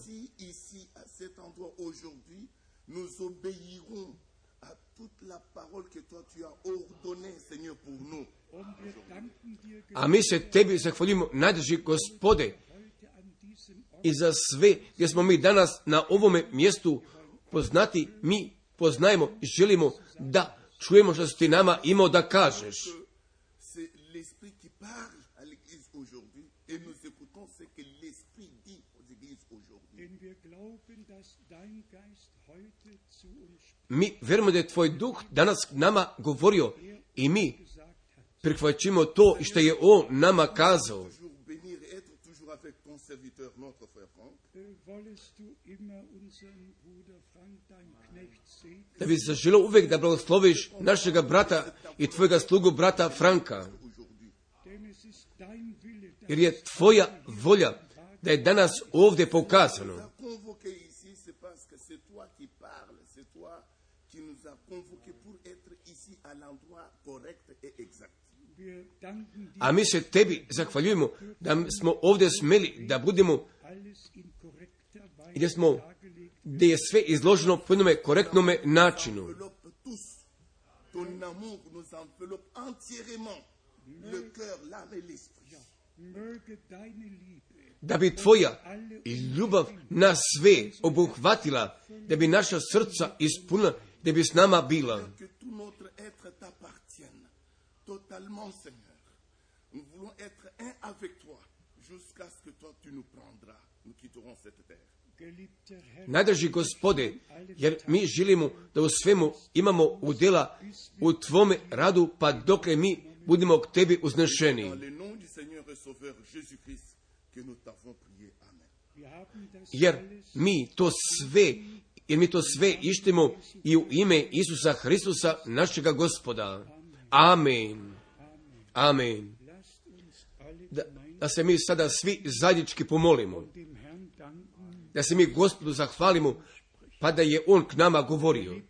A mi se tebi zahvaljujemo, najdraži Gospode, i za sve gdje smo mi danas na ovome mjestu poznati, mi poznajemo i želimo da čujemo što si ti nama imao da kažeš. Mi vjerujemo da je tvoj duh danas nama govorio i mi prihvaćamo to i što je on nama kazao. Da bi zaželio uvijek da blagosloviš našega brata i tvojega slugu brata Franka. Jer je tvoja volja da je danas ovdje pokazano. A mi se tebi zahvaljujemo da smo ovdje smeli da budemo i gdje je sve izloženo po jednome korektnome načinu. Da bi tvoja ljubav na sve obuhvatila, da bi naša srca ispunila, da bi s nama bila. Najdraži Gospode, jer mi želimo da u svemu imamo udjela u tvome radu, pa dokle mi budemo k tebi uznešeni. Jer mi to sve ištimo i u ime Isusa Hristusa, našega Gospoda. Amen. Amen. Da se mi sada svi zajednički pomolimo. Da se mi Gospodu zahvalimo, pa da je on k nama govorio.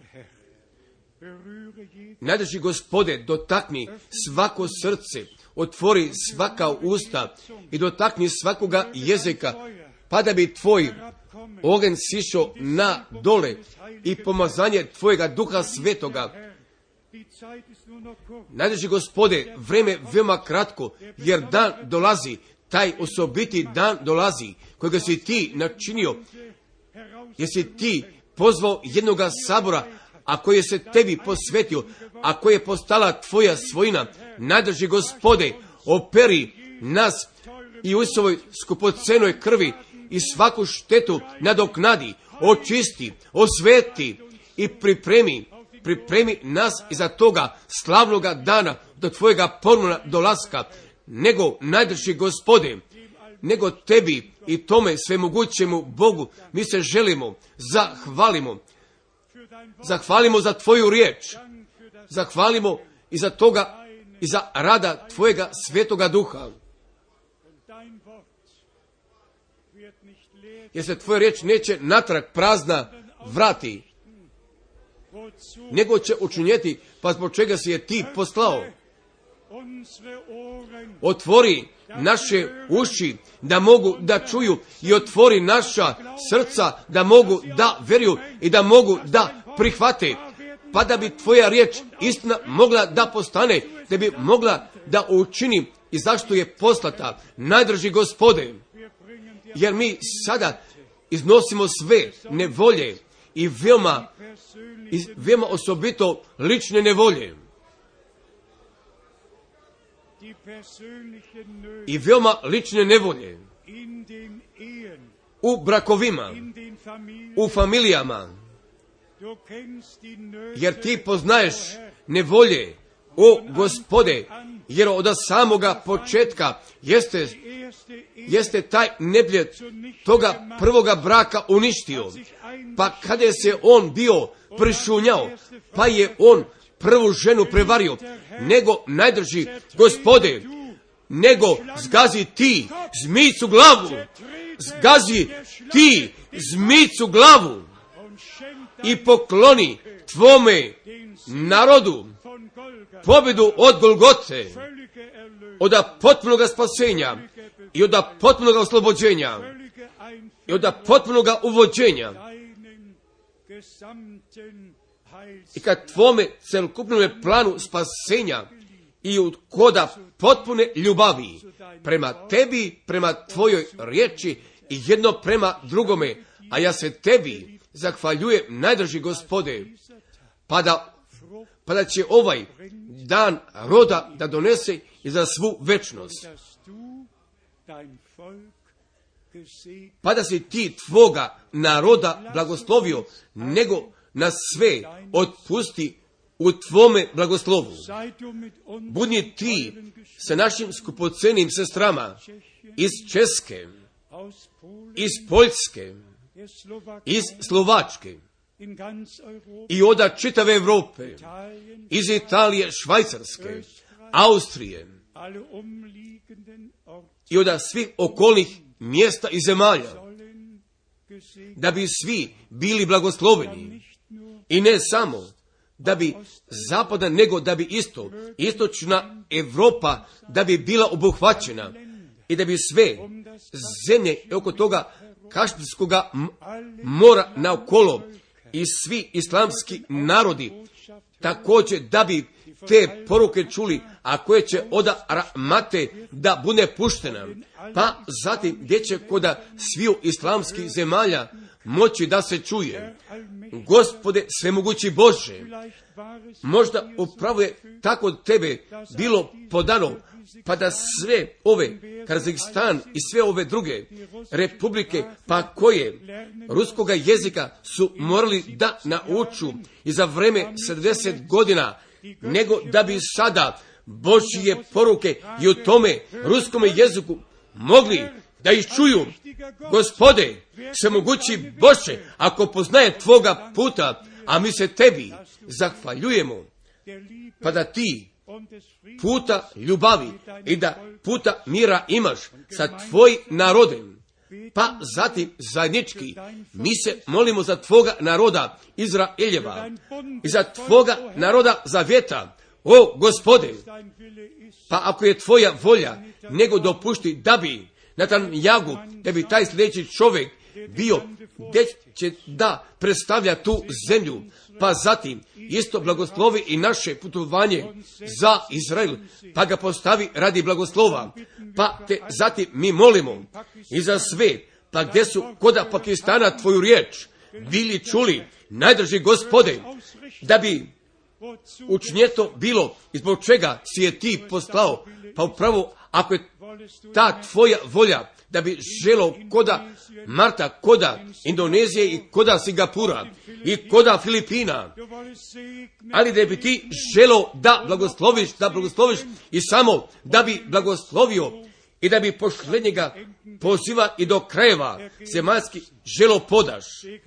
Najdraži Gospode, dotakni svako srce, otvori svaka usta i dotakni svakoga jezika, pa da bi tvoj ogen sišao na dole i pomazanje tvojega Duha Svetoga. Najdraži Gospode, vreme veoma kratko, jer dan dolazi, taj osobiti dan dolazi, kojega si ti načinio, jer si ti pozvao jednoga sabora, a koji je se tebi posvetio, a koji je postala tvoja svojina. Najdraži Gospode, operi nas i u svojoj skupocenoj krvi i svaku štetu nadoknadi, očisti, osveti i pripremi nas iza toga slavnoga dana do tvojega ponovna dolaska. Nego, najdraži Gospode, nego tebi i tome svemogućemu Bogu mi se želimo, zahvalimo za tvoju riječ, zahvalimo i za toga i za rada tvojega Svetoga Duha. Jer se tvoja riječ neće natrag prazna vrati, nego će učinjeti, pa zbog čega si je ti poslao. Otvori naše uši da mogu da čuju i otvori naša srca da mogu da vjeruju i da mogu da prihvate. pa da bi tvoja riječ istina mogla da postane, da bi mogla da učini i zašto je poslata, najdraži Gospode, jer mi sada iznosimo sve nevolje i veoma osobito lične nevolje i veoma lične nevolje u brakovima, u familijama, jer ti poznaješ nevolje, o Gospode, jer od samoga početka jeste taj nebljet toga prvoga braka uništio, pa kada je se on bio prišunjao, pa je on prvu ženu prevario, nego najdrži Gospode, nego zgazi ti zmicu glavu, zgazi ti zmicu glavu i pokloni tvome narodu pobjedu od Golgote, od potpunog spasenja i od potpunog oslobođenja i od potpunog uvođenja. I kad tvome celokupnome planu spasenja i od koda potpune ljubavi prema tebi, prema tvojoj riječi i jedno prema drugome, a ja se tebi zahvaljujem, najdraži Gospode, pa da će ovaj dan roda da donese i za svu večnost. Pa da si ti tvoga naroda blagoslovio, nego na sve otpusti u tvome blagoslovu. Budi ti sa našim skupocenim sestrama iz Česke, iz Poljske, iz Slovačke i od čitave Evrope, iz Italije, Švajcarske, Austrije i od svih okolnih mjesta i zemalja, da bi svi bili blagosloveni i ne samo da bi zapadna, nego da bi istočna Evropa da bi bila obuhvaćena i da bi sve zemlje oko toga Kašpijskog mora naokolo i svi islamski narodi također da bi te poruke čuli, a koje će od Ramate da bude puštena, pa zatim gdje će koda sviju islamskih zemalja moći da se čuje. Gospode svemogući Bože, možda upravo je tako tebe bilo podano, pa da sve ove Kazahstan i sve ove druge republike, pa koje ruskoga jezika su morali da nauču i za vreme 70 godina, nego da bi sada Božje poruke i u tome ruskome jeziku mogli da ih čuju. Gospode, svemogući Bože, ako poznaje tvoga puta, a mi se tebi zahvaljujemo, pa da ti puta ljubavi i da puta mira imaš sa tvojim narodem, pa zatim zajednički mi se molimo za tvoga naroda Izraeljeva i za tvoga naroda zavjeta, o Gospode, pa ako je tvoja volja, nego dopušti da bi Netanjahu, da bi taj sljedeći čovjek bio gdje će da predstavlja tu zemlju, pa zatim isto blagoslovi i naše putovanje za Izrael, pa ga postavi radi blagoslova, pa te zatim mi molimo i za sve, pa gdje su koda Pakistana tvoju riječ bili čuli, najdrži Gospode, da bi učinjeto bilo i zbog čega si je ti poslao, pa upravo ako je ta tvoja volja, da bi želo koda Marta, koda Indonezije i koda Singapura i koda Filipina, ali da bi ti želo da blagosloviš i samo da bi blagoslovio i da bi posljednjega poziva i do krajeva zemaljski želo podaš.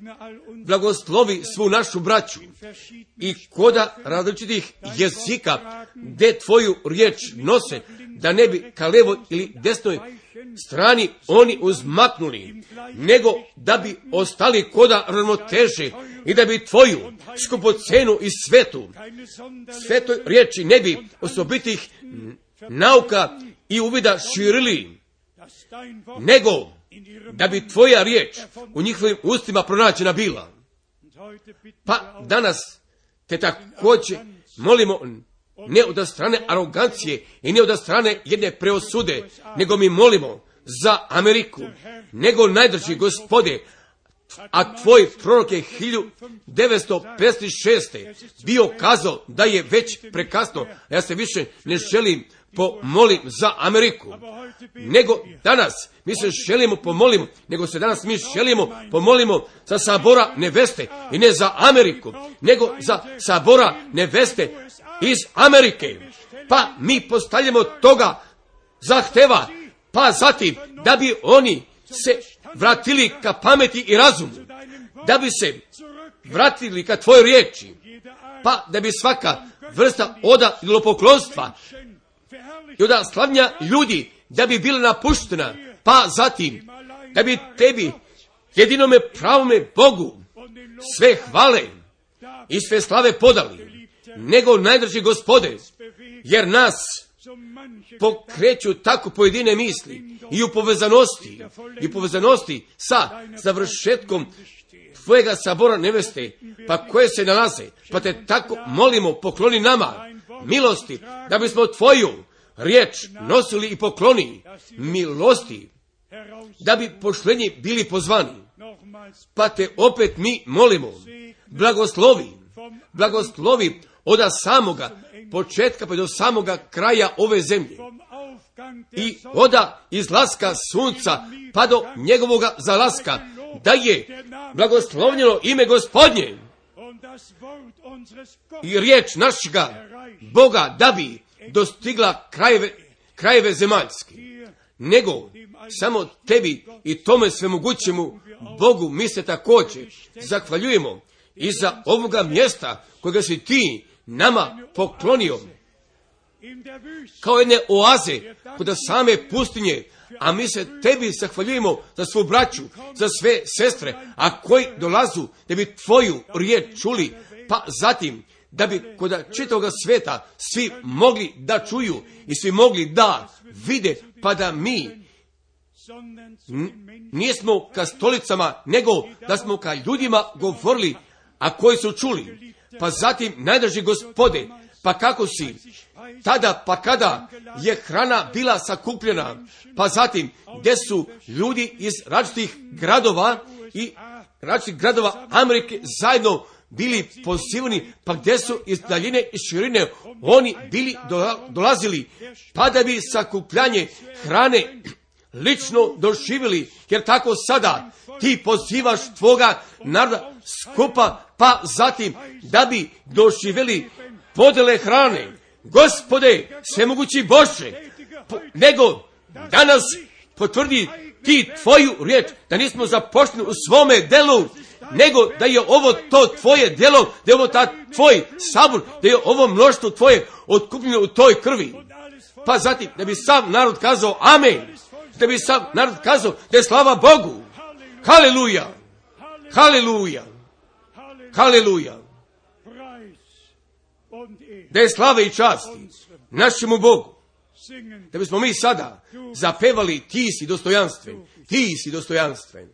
Blagoslovi svu našu braću i koda različitih jezika gdje tvoju riječ nose, da ne bi ka levo ili desnoj strani oni uzmaknuli, nego da bi ostali koda ravnoteže i da bi tvoju skupocenu i svetoj riječi ne bi osobitih nauka i uvida širili, nego da bi tvoja riječ u njihovim ustima pronađena bila. Pa danas Te također molimo ne od strane arogancije i ne od strane jedne preosude, nego mi molimo za Ameriku, nego najdrži Gospode, a tvoj prorok je 1956. bio kazao da je već prekasno. Ja se više ne želim pomolim za Ameriku, nego danas mi se želimo pomolimo, nego se danas mi želimo pomolimo za sabora neveste i ne za Ameriku, nego za sabora neveste iz Amerike. Pa mi postavljamo toga zahteva, pa zatim da bi oni se vratili ka pameti i razumu, da bi se vratili ka tvojoj riječi, pa da bi svaka vrsta oda i lopoklonstva i oda slavnja ljudi da bi bila napuštena, pa zatim da bi tebi jedinome pravome Bogu sve hvale i sve slave podali, nego najdrži Gospode, jer nas pokreću tako pojedine misli i u povezanosti sa završetkom tvojega sabora neveste, pa koje se nalaze, pa te tako molimo, pokloni nama milosti, da bismo tvoju riječ nosili i pokloni milosti, da bi pošlenji bili pozvani. Pa te opet mi molimo, blagoslovi od samoga početka pa do samoga kraja ove zemlje i oda izlaska sunca pa do njegovoga zalaska, da je blagoslovljeno ime Gospodnje i riječ našega Boga da bi dostigla krajeve zemaljske. Nego samo tebi i tome svemogućemu Bogu mi se također zahvaljujemo i za ovoga mjesta kojega si ti nama poklonio kao jedne oaze kod same pustinje, a mi se tebi zahvaljujemo za svu braću, za sve sestre, a koji dolazu da bi tvoju riječ čuli, pa zatim da bi kod čitavoga sveta svi mogli da čuju i svi mogli da vide, pa da mi nismo ka stolicama, nego da smo ka ljudima govorili, a koji su čuli. Pa zatim, najdrži Gospode, pa kako si tada, pa kada je hrana bila sakupljena, pa zatim gdje su ljudi iz različitih gradova i različitih gradova Amerike zajedno bili pozivani, pa gdje su iz daljine i širine oni bili dolazili, pa da bi sakupljanje hrane lično doživjeli, jer tako sada ti pozivaš tvoga naroda skupa, pa zatim da bi doživjeli podjele hrane. Gospode, svemogući Bože, nego danas potvrdi ti tvoju riječ, da nismo započeli u svome delu, nego da je ovo to tvoje djelo, da je ovo ta tvoj sabor, da je ovo mnoštvo tvoje otkupljeno u toj krvi. Pa zatim da bi sav narod kazao amen, da bi sav narod kazao da je slava Bogu. Haleluja, haleluja, haleluja. Da je slave i časti našemu Bogu. Da bismo mi sada zapevali ti si dostojanstven, ti si dostojanstven.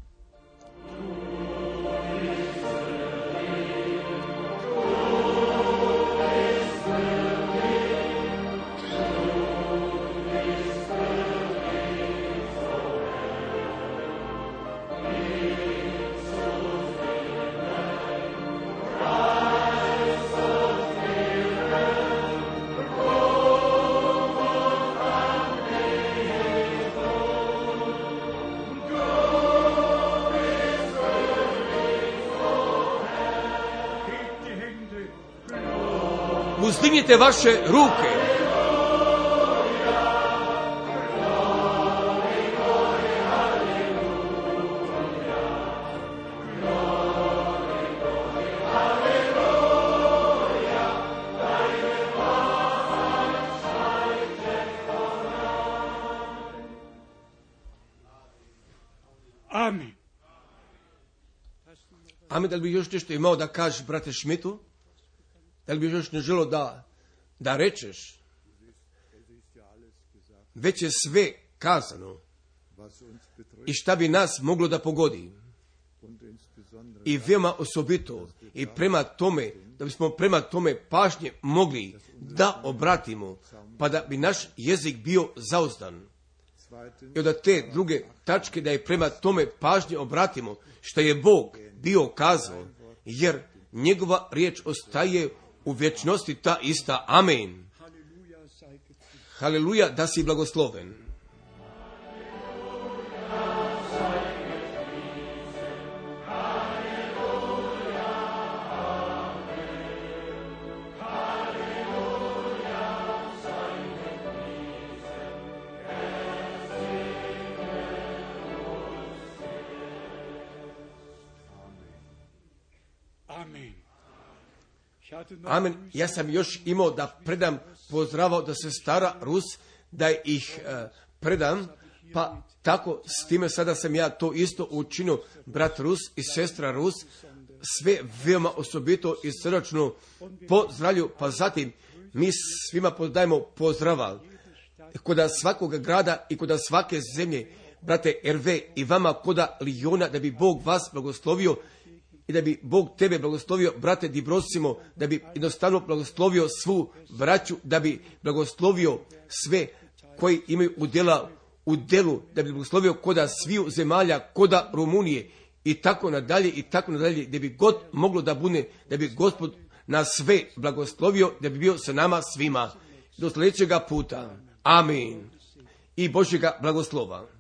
Uzdignite vaše ruke.
Amen.
Amen, da li bi još nešto imao da kažeš, brate Šmitu? Da li bi još ne želo da rečeš? Već je sve kazano. I šta bi nas moglo da pogodi? I veoma osobito. I prema tome da bismo prema tome pažnje mogli da obratimo, pa da bi naš jezik bio zauzdan. I od te druge tačke da je prema tome pažnje obratimo, što je Bog bio kazao, jer njegova riječ ostaje u vječnosti ta ista. Amen. Haleluja, da si blagosloven. Amen. Ja sam još imao da predam, pozdravao da se stara Rus, da ih predam, pa tako s time sada sam ja to isto učinio, brat Rus i sestra Rus, sve veoma osobito i srdačno pozdravlju, pa zatim mi svima podajemo pozdrava koda svakog grada i koda svake zemlje, brate RV i vama koda Lijona, da bi Bog vas blagoslovio i da bi Bog tebe blagoslovio, brate Dibrosimo, da bi jednostavno blagoslovio svu braću, da bi blagoslovio sve koji imaju u delu, da bi blagoslovio koda sviju zemalja, koda Rumunije i tako nadalje, gdje bi god moglo da bude, da bi Gospod nas sve blagoslovio, da bi bio sa nama svima. Do sljedećega puta. Amin. I Božjega blagoslova.